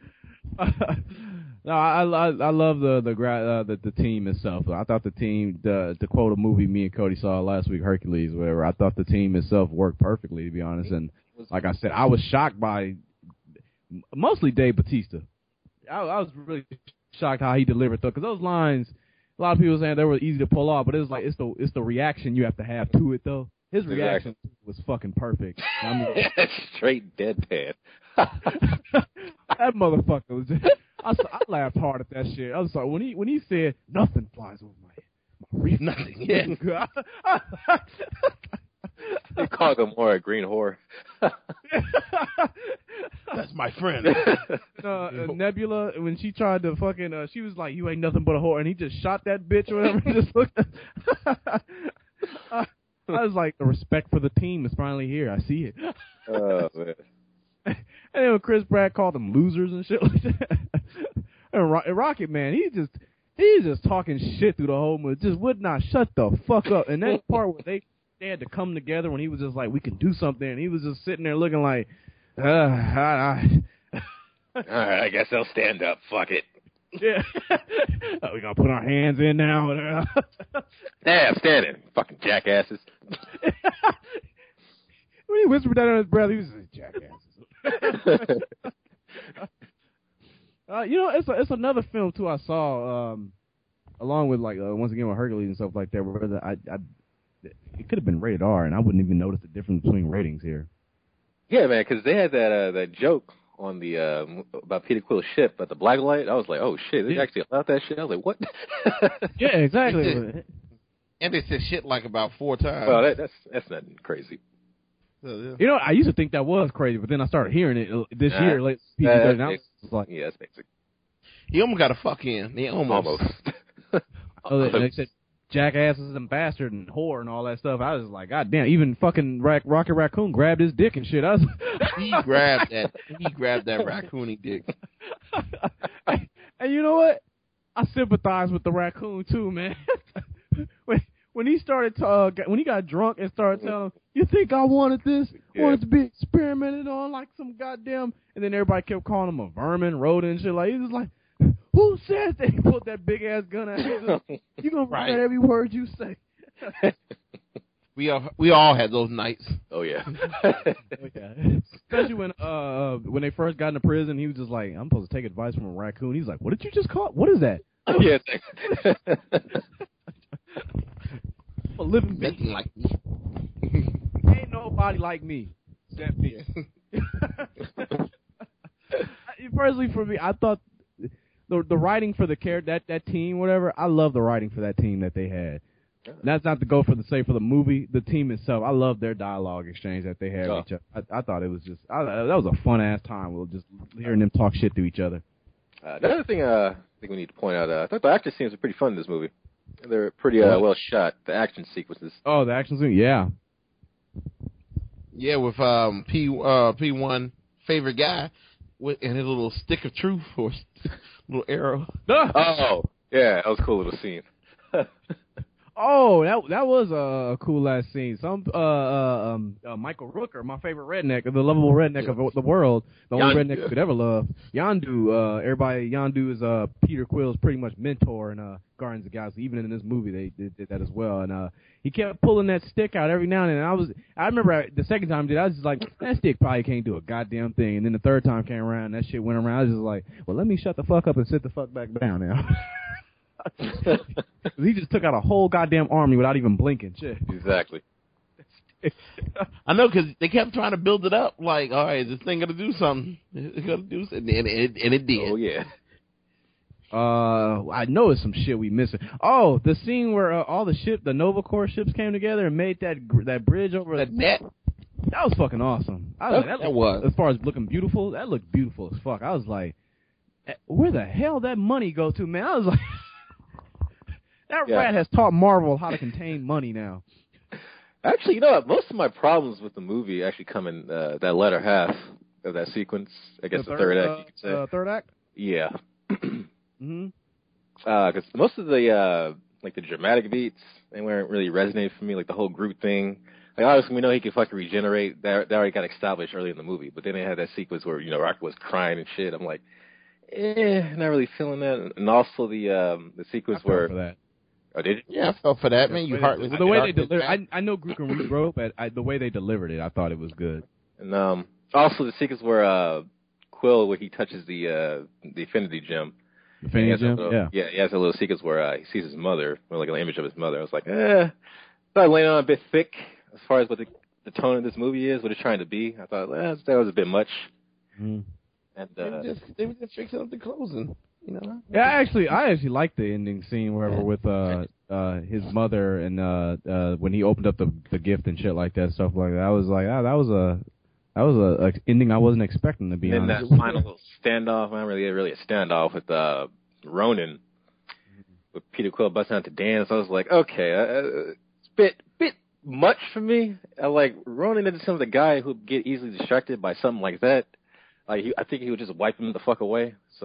no, I, I I love the the gra- uh, the the team itself. I thought the team, the to quote a movie me and Cody saw last week, Hercules, whatever. I thought the team itself worked perfectly, to be honest. And like I said, I was shocked by mostly Dave Bautista. I, I was really shocked how he delivered though, because those lines, a lot of people saying they were easy to pull off, but it was like it's the it's the reaction you have to have to it though. His reaction exactly. was fucking perfect. I mean, straight deadpan. That motherfucker was. Just, I, I laughed hard at that shit. I was sorry when he when he said nothing flies over my head. My reef, nothing. Yeah. They call him more a green whore. That's my friend. uh, uh, Nebula, when she tried to fucking, uh, she was like, "You ain't nothing but a whore," and he just shot that bitch or whatever. And just looked. At, uh, I was like, the respect for the team is finally here. I see it. Oh man. And then when Chris Pratt called them losers and shit like that, and Ro- Rocket Man, he just he's just talking shit through the whole movie. Just would not shut the fuck up. And that part where they they had to come together when he was just like, we can do something, and he was just sitting there looking like, uh, I, I. All right, I guess I'll stand up. Fuck it. Yeah. Oh, we gonna put our hands in now. Yeah, I'm standing. Fucking jackasses. When he whispered that under his breath, he was just jackasses. uh, you know, it's a, it's another film too I saw, um, along with like uh, once again with Hercules and stuff like that. Where the, I, I, it could have been rated R, and I wouldn't even notice the difference between ratings here. Yeah, man, because they had that uh, that joke on the uh, about Peter Quill's ship at the black light. I was like, oh shit, they yeah. actually allowed that shit. I was like, what? Yeah, exactly. And they said shit like about four times. Well, that, that's that's nothing crazy. So, yeah. You know, I used to think that was crazy, but then I started hearing it this Nah, year. Like, P G that, thirty, I was like, yeah, that's basic. He almost got a fuck in. He almost. Almost. oh, they, they said jackasses and bastard and whore and all that stuff. I was like, God damn, even fucking Rack, Rocket Raccoon grabbed his dick and shit. I was he grabbed that. He grabbed that raccoony dick. And you know what? I sympathize with the raccoon too, man. when when he started to, uh, when he got drunk and started telling him, "You think I wanted this? Yeah. Wanted to be experimented on like some goddamn?" And then everybody kept calling him a vermin, rodent, and shit. Like he was like, "Who said that?" He pulled that big ass gun out. You gonna Right. regret every word you say. We all we all had those nights. Oh yeah. Especially when uh when they first got into prison, he was just like, "I'm supposed to take advice from a raccoon." He's like, "What did you just call? What is that?" Yeah. A living Nothing being. like me. Ain't nobody like me except me. Personally, for me, I thought the the writing for the character, that that team, whatever. I love the writing for that team that they had. And that's not to go for the sake for the movie. The team itself, I love their dialogue exchange that they had Oh. with each other. I, I thought it was just I, that was a fun ass time. We'll just hearing them talk shit to each other. Uh, another thing uh, I think we need to point out, uh, I thought the action scenes were pretty fun in this movie. They're pretty uh, well shot. The action sequences. Oh, the action scene, yeah. Yeah, with um P uh P one favorite guy with and his little stick of truth or little arrow. Oh, yeah, that was a cool little scene. Oh, that that was a cool last scene. Some uh, uh um uh, Michael Rooker, my favorite redneck, the lovable redneck of the world, the only Yondu. redneck you could ever love. Yondu, uh, everybody, Yondu is uh Peter Quill's pretty much mentor in uh Guardians of the Galaxy. Even in this movie, they did, did that as well. And uh, he kept pulling that stick out every now and then. And I was, I remember I, the second time I did, I was just like, that stick probably can't do a goddamn thing. And then the third time came around, and that shit went around. I was just like, well, let me shut the fuck up and sit the fuck back down now. He just took out a whole goddamn army without even blinking. Shit. Exactly. I know because they kept trying to build it up. Like, all right, is this thing gonna do something? It's gonna do something, and it, and it did. Oh yeah. Uh, I know it's some shit we missing. Oh, the scene where uh, all the ship, the Nova Corps ships came together and made that gr- that bridge over That net. That was fucking awesome. I was like, that, That looked- was. As far as looking beautiful, that looked beautiful as fuck. I was like, eh, where the hell that money go to, man? I was like, That Yeah. rat has taught Marvel how to contain money now. Actually, you know what? Most of my problems with the movie actually come in uh, that latter half of that sequence. I guess the, third, act, uh, you could say. Uh, third act. Yeah. Mm-hmm. Because uh, most of the uh, like the dramatic beats, they weren't really resonating for me. Like the whole Groot thing. Like obviously we know he can fucking regenerate. That that already got established early in the movie. But then they had that sequence where you know Rocket was crying and shit. I'm like, eh, not really feeling that. And also the um, the sequence I fell where for that. oh did you? Yeah, I felt for that, man. You heartless. The way they heartless delivered, man. I I know Groot can regroup, but I, the way they delivered it, I thought it was good. And um, also the sequence where uh, Quill, where he touches the uh, the Infinity Gem. Infinity He has a Gem, little- yeah. Yeah, he has a little sequence where uh, he sees his mother, or like an image of his mother. I was like, eh, thought laying on a bit thick as far as what the, the tone of this movie is, what it's trying to be. I thought eh, that was a bit much. Mm. And They uh, were just they were just fixing up the closing, you know. Yeah, I actually, I actually liked the ending scene wherever with uh uh his mother and uh uh when he opened up the the gift and shit like that, stuff like that. I was like, ah, that was a that was a, a ending I wasn't expecting, to be then honest. that final little standoff, not really really a standoff with uh, Ronan, with Peter Quill busting out to dance. I was like, okay, uh, it's a bit bit much for me. I like Ronan doesn't seem like the guy who'd get easily distracted by something like that. Like he, I think he would just wipe him the fuck away. So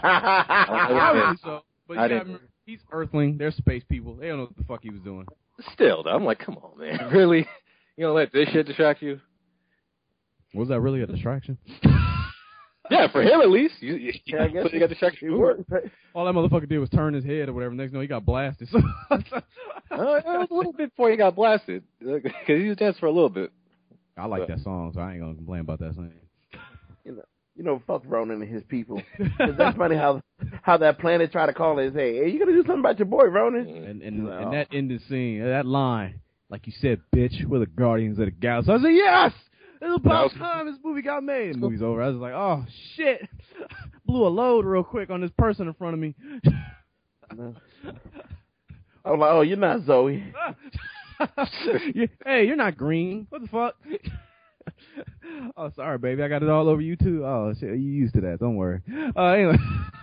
Obviously so, but I you gotta didn't- remember, he's Earthling. They're space people. They don't know what the fuck he was doing. still, though, I'm like, come on, man, really? You don't let this shit distract you? Was that really a distraction? Yeah, for him at least. You, you, Yeah, I guess you got distracted. it worked. All that motherfucker did was turn his head or whatever. Next thing you know, he got blasted. So Uh, it was a little bit before he got blasted, because he was dancing for a little bit. I like that song, so I ain't gonna complain about that song. You know, you know, fuck Ronan and his people. 'Cause that's funny how how that planet try to call it. Say, hey, you gonna do something about your boy Ronan? And and, No. and that ending scene, that line, like you said, bitch, we're the Guardians of the Galaxy. I said, yes! It's about That was- time this movie got made. The movie's over. I was like, oh, shit. Blew a load real quick on this person in front of me. No. I was like, oh, you're not Zoe. You- hey, you're not green. What the fuck? Oh, sorry, baby. I got it all over you, too. Oh, shit. You used to that. Don't worry. Uh, anyway.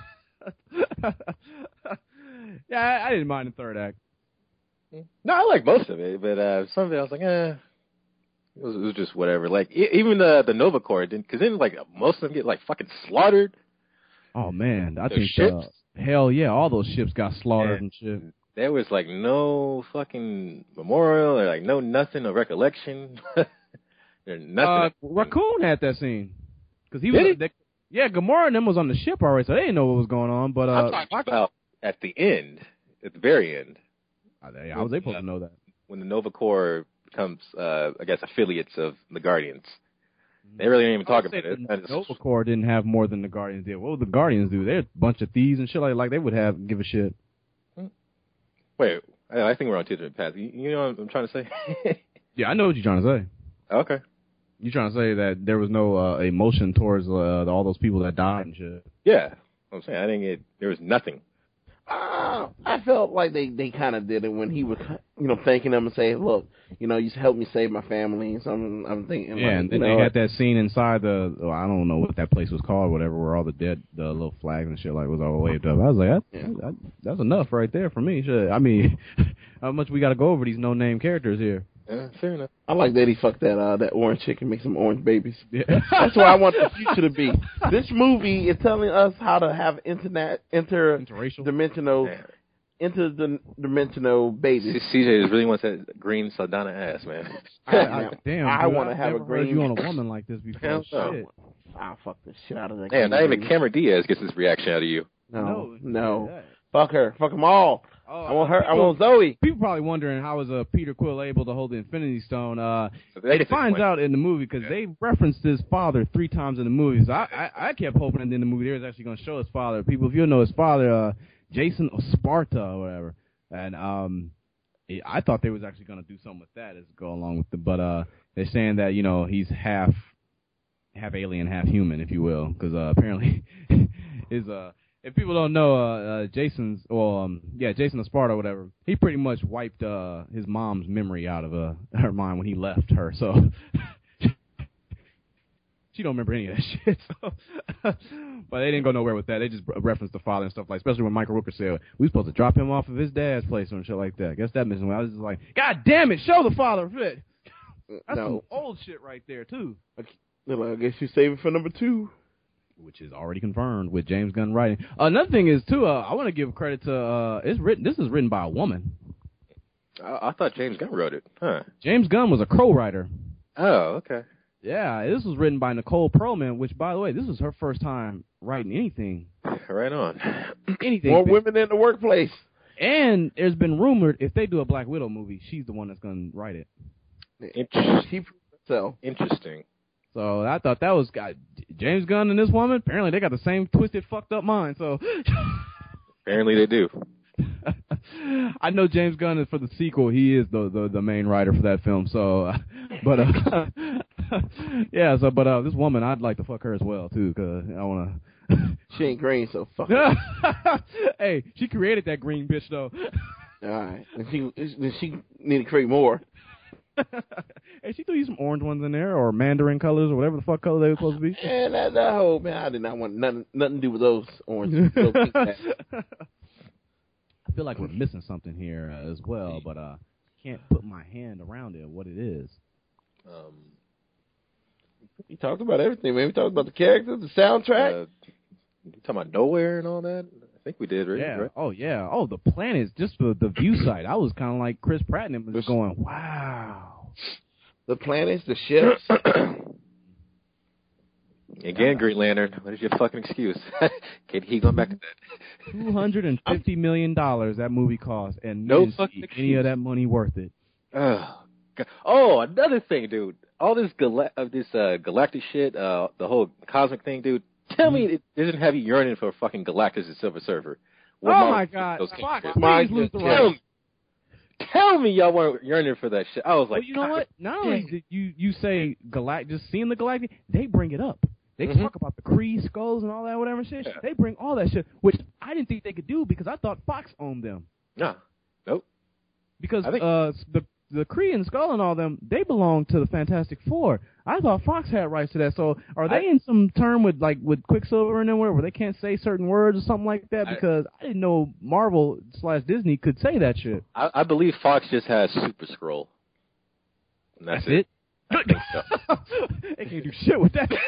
Yeah, I, I didn't mind the third act. No, I like most of it, but uh, some of it I was like, eh. It was, it was just whatever. Like, e- even the the Nova Corps, because then, like, most of them get, like, fucking slaughtered. Oh, man. I The think, ships? uh, hell yeah, all those ships got slaughtered and shit. There was, like, no fucking memorial or, like, no nothing, no recollection. There's nothing. Uh, Raccoon had that scene. Cause he Did was, he? they, yeah, Gamora and them was on the ship already, so they didn't know what was going on, but, I'm uh, talking about at the end, at the very end, I, I was able to know that. when the Nova Corps becomes, uh, I guess, affiliates of the Guardians. They really didn't even talk I would about say it. the I just- Nova Corps didn't have more than the Guardians did. What would the Guardians do? They're a bunch of thieves and shit like like they would have give a shit. Wait, I, I think we're on two different paths. You, you know what I'm trying to say? Yeah, I know what you're trying to say. Okay. You're trying to say that there was no uh, emotion towards uh, all those people that died and shit. Yeah. I'm saying I think it. There was nothing. Uh, I felt like they, they kind of did it when he was, you know, thanking them and saying, look, you know, you helped me save my family and something. I'm thinking, Yeah, like, and then you they know, had that scene inside the, oh, I don't know what that place was called, whatever, where all the dead, the little flags and shit like was all waved up. I was like, that, Yeah. that, that's enough right there for me. Shit. I mean, how much we got to go over these no-name characters here? Yeah, fair enough. I like that he fucked that uh, that orange chick and make some orange babies. Yeah. That's what I want the future to be. This movie is telling us how to have internet inter Interracial. dimensional Man. interdimensional babies. C J just really wants that green Saldana ass, man. I, I, damn, I dude, wanna I've have a never heard green- you on a woman like this before. Hell no. Shit. I'll fuck the shit out of that. Man, not green even baby. Cameron Diaz gets this reaction out of you. No, No, no. yeah. Fuck her. Fuck them all. Oh, I want her. I people- want Zoe. People probably wondering how was uh, Peter Quill able to hold the Infinity Stone. Uh, So they it get this finds point. out in the movie because Yeah. they referenced his father three times in the movie. So I, I, I kept hoping that in the movie they was actually going to show his father. People, if you know his father, uh, Jason Sparta or whatever, and um, it, I thought they was actually going to do something with that as go along with the. But uh, they're saying that you know he's half, half alien, half human, if you will, because uh, apparently his uh. If people don't know, uh, uh, Jason's, well, um, yeah, Jason Sparta or whatever, he pretty much wiped uh, his mom's memory out of uh, her mind when he left her. So she don't remember any of that shit. So. But they didn't go nowhere with that. They just referenced the father and stuff like, especially when Michael Rooker said we supposed to drop him off of his dad's place and shit like that. I guess that missing. I was just like, God damn it, show the father fit. That's No. some old shit right there too. I guess you save it for number two. Which is already confirmed with James Gunn writing. Uh, another thing is too, uh, I want to give credit to uh, it's written. This is written by a woman. I, I thought James Gunn wrote it. Huh. James Gunn was a co-writer. Oh, okay. Yeah, this was written by Nicole Perlman, which, by the way, this was her first time writing anything. Right on. Anything. More big. women in the workplace. And there's been rumored if they do a Black Widow movie, she's the one that's going to write it. Inter- She so Interesting. So I thought that was God, James Gunn and this woman. Apparently, they got the same twisted, fucked up mind. So Apparently they do. I know James Gunn is for the sequel. He is the the, the main writer for that film. So, uh, but uh, yeah. So, but uh, this woman, I'd like to fuck her as well too, cause I want to. she ain't green, so fuck her. Hey, she created that green bitch though. All right, and she and she need to create more. Hey, she threw you some orange ones in there, or mandarin colors, or whatever the fuck color they were supposed to be. And that, that whole man, I did not want nothing nothing to do with those oranges. So pink that. I feel like we're missing something here uh, as well, but uh, can't put my hand around it. What it is? Um, We talked about everything, man. We talked about the characters, the soundtrack. uh, you talking about Nowhere and all that? I think we did, right? Yeah. right? Oh, yeah. Oh, the planets, just the, the view site. I was kind of like Chris Pratt and him was going, wow. The planets, the ships. Again, Green Lantern, what is your fucking excuse? Can he go back to that? two hundred fifty million dollars that movie cost, and No didn't fucking see excuse. any of that money worth it. Oh, God. Oh, another thing, dude. All this gal- uh, this uh, galactic shit, uh, the whole cosmic thing, dude. Tell me it doesn't have you yearning for fucking Galactus and Silver Surfer. What Oh, Marvel my God. those Fuck, characters. My please lose the goodness. Tell rights. me, tell me y'all weren't yearning for that shit. I was like, Well, you know God what? Not only dang. did you, you say Galactic, just seeing the Galactic, they bring it up. They Mhm. talk about the Kree skulls and all that, whatever shit. Yeah. They bring all that shit, which I didn't think they could do because I thought Fox owned them. Nah, nope. Because I think- uh, the the Kree and Skull and all them, they belong to the Fantastic Four. I thought Fox had rights to that. So are they I- in some term with like with Quicksilver and them where, where they can't say certain words or something like that? I- Because I didn't know Marvel slash Disney could say that shit. I, I believe Fox just has Super Scroll. And that's, That's it. I think so. They can't do shit with that.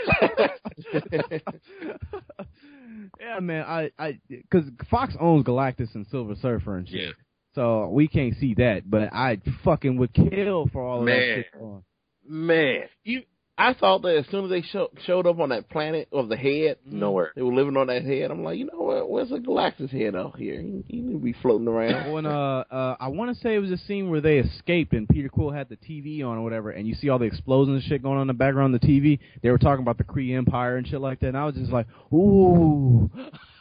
Yeah, man. I, I, because Fox owns Galactus and Silver Surfer and shit, Yeah. so we can't see that. But I fucking would kill for all of that Man. shit. going. Man, You, I thought that as soon as they show, showed up on that planet of the head, nowhere. they were living on that head. I'm like, you know what? Where's the Galactus head out here? He, he need to be floating around. When uh, uh, I want to say it was a scene where they escaped and Peter Quill had the T V on or whatever, and you see all the explosions and shit going on in the background of the T V. They were talking about the Kree Empire and shit like that, and I was just like, ooh.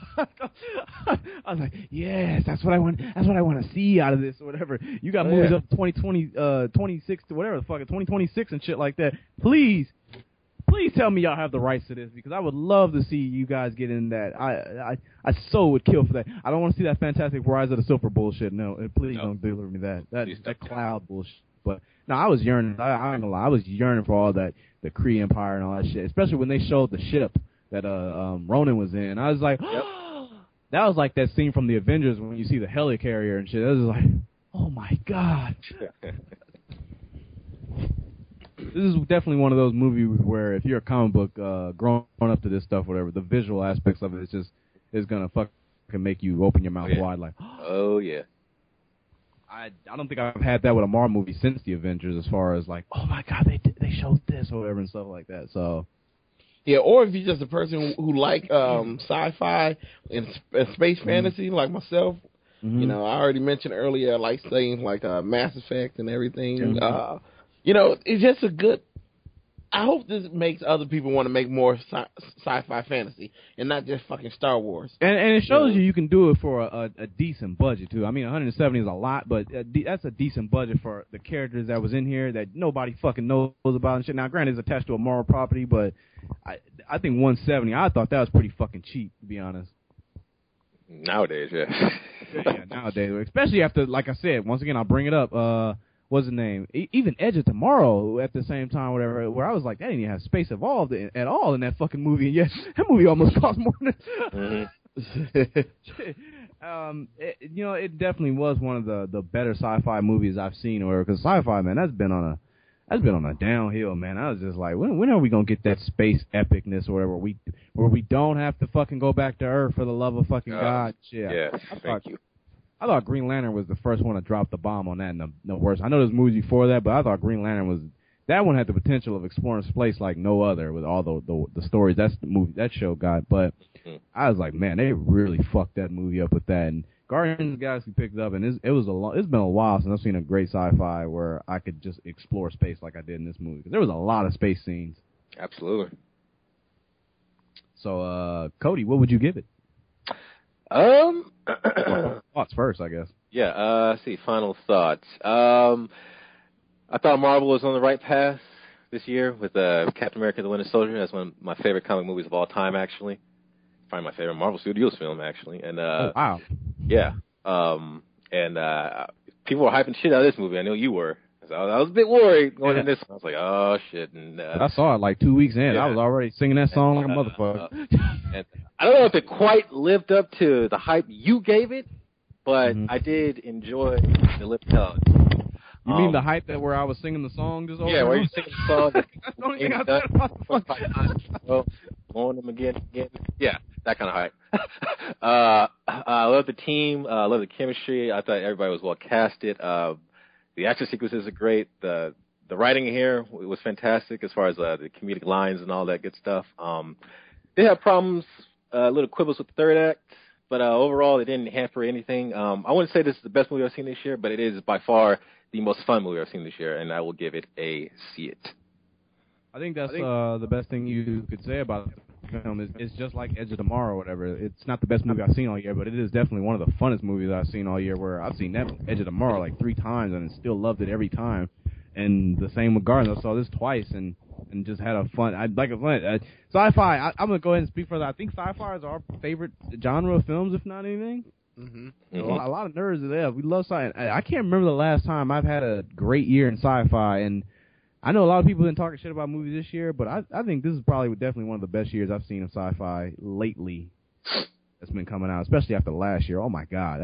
I was like, yes, that's what I want. That's what I want to see out of this or whatever. You got Oh, movies yeah. up twenty twenty, uh, twenty-six to whatever the fuck, twenty twenty-six and shit like that. Please. Please tell me y'all have the rights to this because I would love to see you guys get in that. I I, I so would kill for that. I don't want to see that Fantastic Rise of the Silver bullshit. No, uh, please No. don't deliver me that. That Please that don't. cloud bullshit. But no, I was yearning. I, I ain't gonna lie. I was yearning for all that, the Kree Empire and all that shit. Especially when they showed the ship that uh um Ronan was in. I was like, Yep. that was like that scene from the Avengers when you see the helicarrier and shit. That was like, oh my god. This is definitely one of those movies where if you're a comic book uh, grown up to this stuff, whatever, the visual aspects of it is just is gonna fucking make you open your mouth Oh, yeah. wide. Like, Oh, yeah. I I don't think I've had that with a Marvel movie since the Avengers, as far as like, oh my god, they did- they showed this or whatever and stuff like that. So Yeah, or if you're just a person who, who like um, sci-fi and, sp- and space fantasy, like myself, mhm. you know, I already mentioned earlier, I like things like uh, Mass Effect and everything. Mhm. Uh, you know, it's just a good. I hope this makes other people want to make more sci- sci-fi fantasy and not just fucking Star Wars. And, and it shows Yeah. you you can do it for a, a, a decent budget too. I mean, one hundred seventy is a lot, but a de- that's a decent budget for the characters that was in here that nobody fucking knows about and shit. Now, granted, it's attached to a Marvel property, but I I think one seventy. I thought that was pretty fucking cheap, to be honest. Nowadays, yeah. Yeah, nowadays, especially after, like I said, once again, I'll bring it up. Uh, what's the name? E- even Edge of Tomorrow at the same time, whatever. Where I was like, that didn't even have space involved in, at all in that fucking movie. And yet, that movie almost cost more than. Mm-hmm. um, it, you know, it definitely was one of the, the better sci-fi movies I've seen. Or because sci-fi, man, that's been on a that's been on a downhill, man. I was just like, when when are we gonna get that space epicness or whatever? We where we don't have to fucking go back to Earth for the love of fucking uh, God. Yeah, yeah. I Thank thought, you. I thought Green Lantern was the first one to drop the bomb on that, and the, the worst. I know there's movies before that, but I thought Green Lantern was that one had the potential of exploring space like no other with all the the, the stories that's the movie that show got. But mm-hmm. I was like, man, they really fucked that movie up with that. And Guardians of the Galaxy picked up, and it's, it was a long, it's been a while since I've seen a great sci-fi where I could just explore space like I did in this movie. Because there was a lot of space scenes. Absolutely. So, uh, Cody, what would you give it? Um, thoughts first, I guess. Yeah. Uh, let's see. Final thoughts. Um, I thought Marvel was on the right path this year with uh, Captain America: The Winter Soldier. That's one of my favorite comic movies of all time, actually. Probably my favorite Marvel Studios film, actually. And uh, oh, wow. Yeah. Um, and uh, people were hyping shit out of this movie. I know you were. So I was a bit worried going yeah. in this. I was like, oh shit. And uh, I saw it like two weeks in. Yeah. I was already singing that song and, like a motherfucker. Uh, and I don't know if it quite lived up to the hype you gave it, but mm-hmm. I did enjoy the lip tell. You um, mean the hype that where I was singing the song just over? Yeah, where you singing the song. That's the only thing I said about the fuck. On them again, again. Yeah, that kind of hype. uh, I love the team. I uh, love the chemistry. I thought everybody was well casted. Uh, the action sequences are great. The the writing here was fantastic as far as uh, the comedic lines and all that good stuff. Um, they had problems, uh, little quibbles with the third act, but uh, overall it didn't hamper anything. Um, I wouldn't say this is the best movie I've seen this year, but it is by far the most fun movie I've seen this year, and I will give it a see it. I think that's I think, uh, the best thing you could say about the film is it's just like Edge of Tomorrow or whatever. It's not the best movie I've seen all year, but it is definitely one of the funnest movies I've seen all year, where I've seen that Edge of Tomorrow like three times and still loved it every time. And the same with Guardians. I saw this twice and, and just had a fun. I like a fun. Uh, sci-fi, I, I'm going to go ahead and speak for that. I think sci-fi is our favorite genre of films, if not anything. Mm-hmm. Mm-hmm. A, lot, a lot of nerds are there. We love sci-fi. I, I can't remember the last time I've had a great year in sci-fi, and I know a lot of people have been talking shit about movies this year, but I, I think this is probably definitely one of the best years I've seen of sci-fi lately that's been coming out, especially after last year. Oh, my God.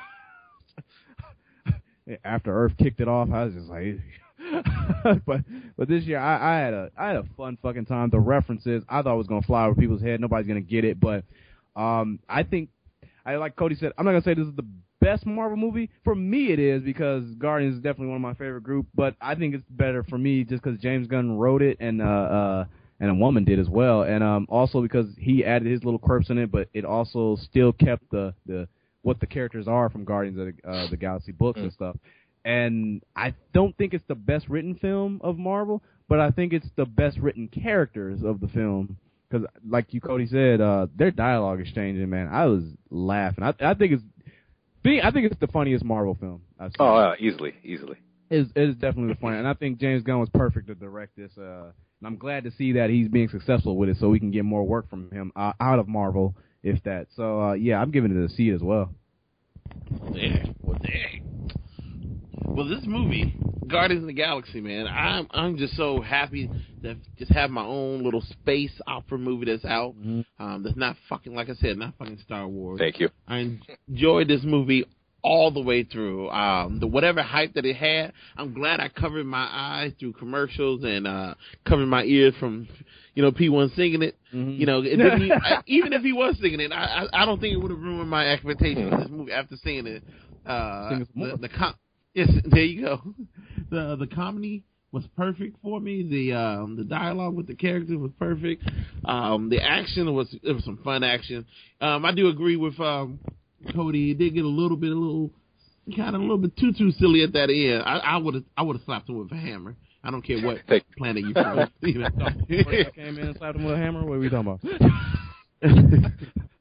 That after Earth kicked it off, I was just like... but but this year, I, I had a I had a fun fucking time. The references, I thought it was going to fly over people's head. Nobody's going to get it, but um, I think, I like Cody said, I'm not going to say this is the best Marvel movie. For me, it is, because Guardians is definitely one of my favorite group, but I think it's better for me just because James Gunn wrote it, and uh, uh, and a woman did as well, and um, also because he added his little quirks in it, but it also still kept the, the what the characters are from Guardians of the, uh, the Galaxy books mm. and stuff. And I don't think it's the best written film of Marvel, but I think it's the best written characters of the film. Because, like you, Cody said, uh, their dialogue is changing, man. I was laughing. I, I think it's, I think it's the funniest Marvel film I've seen. Oh, uh, easily, easily. It's, it's definitely the funniest, and I think James Gunn was perfect to direct this. Uh, and I'm glad to see that he's being successful with it, so we can get more work from him uh, out of Marvel, if that. So, uh, yeah, I'm giving it a C as well. Yeah, well, dang. Well, this movie, Guardians of the Galaxy, man, I'm I'm just so happy to just have my own little space opera movie that's out. Mm-hmm. Um, that's not fucking, like I said, not fucking Star Wars. Thank you. I enjoyed this movie all the way through. Um, the whatever hype that it had, I'm glad I covered my eyes through commercials and uh, covered my ears from, you know, P one singing it. Mm-hmm. You know, it didn't, I, even if he was singing it, I I, I don't think it would have ruined my expectations of this movie after seeing it. Uh, the the com- Yes, there you go. The the comedy was perfect for me. The um, the dialogue with the characters was perfect. Um, the action was it was some fun action. Um, I do agree with um, Cody. It did get a little bit a little kind of a little bit too too silly at that end. I would have I would have slapped him with a hammer. I don't care what planet you from. You know, I came in and slapped him with a hammer. What are we talking about?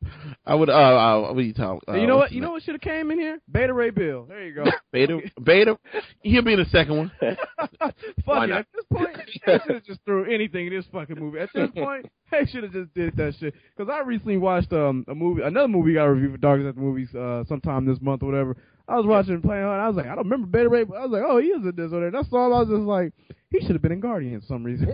I would. Uh, uh what are you talking? Uh, you know what? You know what should have came in here? Beta Ray Bill. There you go. Beta, Beta. He'll be in the second one. Fuck it. At this point, they should have just threw anything in this fucking movie. At this point, they should have just did that shit. Because I recently watched um a movie, another movie got reviewed for Darkest at the Movies uh sometime this month or whatever. I was watching playing on. I was like, I don't remember Beta Ray. But I was like, oh, he is in this or that. That's all. I was just like, he should have been in Guardian for some reason.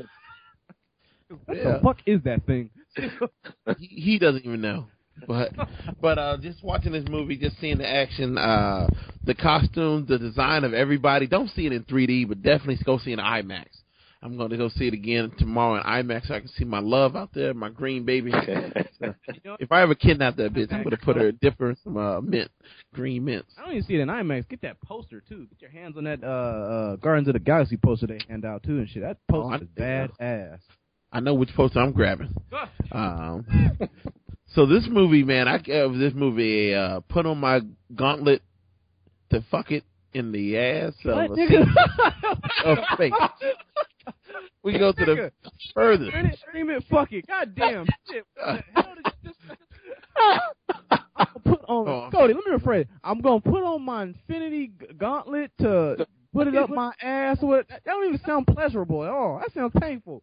What Yeah. the fuck is that thing? he, he doesn't even know. But but uh, just watching this movie, just seeing the action, uh, the costumes, the design of everybody. Don't see it in three D, but definitely go see it in IMAX. I'm going to go see it again tomorrow in IMAX so I can see my love out there, my green baby. So, if I ever kidnap that bitch, I'm going to put her different some uh, mint, green mints. I don't even see it in IMAX. Get that poster, too. Get your hands on that uh, uh, Guardians of the Galaxy poster they hand out, too, and shit. That poster Oh, is badass. I know which poster I'm grabbing. Um, so this movie, man, I gave this movie a uh, put on my gauntlet to fuck it in the ass of, What, a, of face. We go to the further. Scream it, scream it, fuck it. God damn. Shit. What the hell did you just... I'm gonna put on... Oh. Cody, let me rephrase. I'm going to put on my Infinity Gauntlet to put it up my ass. What? That don't even sound pleasurable at all. That sounds painful.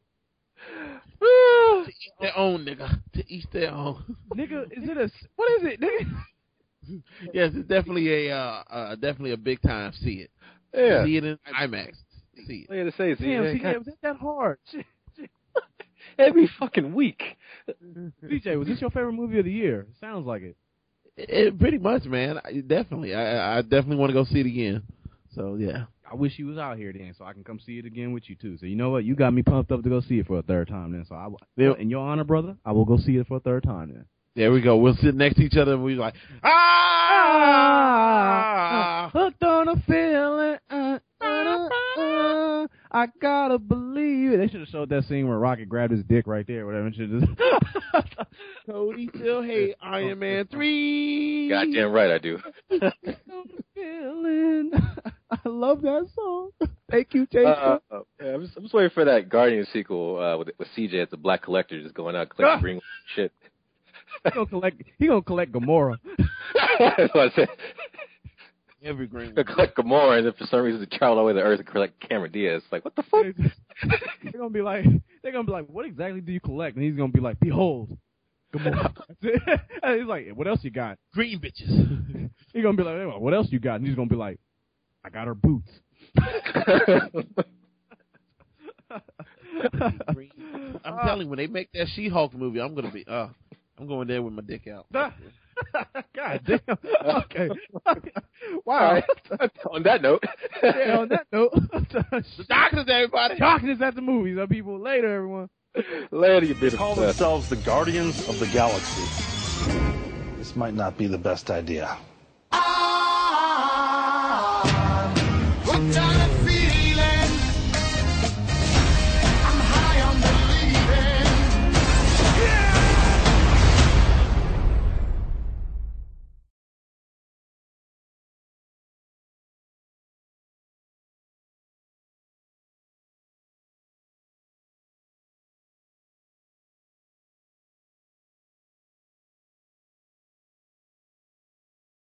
To each their own, nigga. To each their own. Nigga, is it a... What is it, nigga? Yes, it's definitely a uh, uh, definitely a big time. See it. Yeah. See it in IMAX. See it. Look at the say, Damn, yeah, see, yeah, was that hard? Shit. every fucking week. D J, was this your favorite movie of the year? It sounds like it. It, it pretty much, man. I, definitely. I, I definitely want to go see it again. So yeah. I wish you was out here then, so I can come see it again with you too. So you know what? You got me pumped up to go see it for a third time then. So I, will, in your honor, brother, I will go see it for a third time then. There we go. We'll sit next to each other and we're like, ah, hooked on a feeling. Uh, uh, uh, I gotta believe it. They should have showed that scene where Rocket grabbed his dick right there, whatever. Should just Cody still hate Iron Man three. Goddamn right I do. Feeling. I love that song. Thank you, Jason. Uh, uh, yeah, I'm, just, I'm just waiting for that Guardian sequel uh, with with C J as the Black Collector just going out collecting green shit. He gonna collect. He gonna collect Gamora. That's what I said. Every green. Gonna collect Gamora, and then for some reason they travel all the way to Earth and collect Cameron Diaz. Like, what the fuck? They're gonna be like, they're gonna be like, what exactly do you collect? And he's gonna be like, behold, Gamora. And he's like, what else you got? Green bitches. He's gonna be like, hey, what else you got? And he's gonna be like, I got her boots. Green. I'm telling you, when they make that She-Hulk movie, I'm gonna be. Uh, I'm going there with my dick out. God damn. Okay. Wow. All right. On that note. Yeah, on that note. The darkness, everybody. Darkness at the movies, huh, people. Later, everyone. Later, you bit of Call stuff. themselves the Guardians of the Galaxy. This might not be the best idea. What time?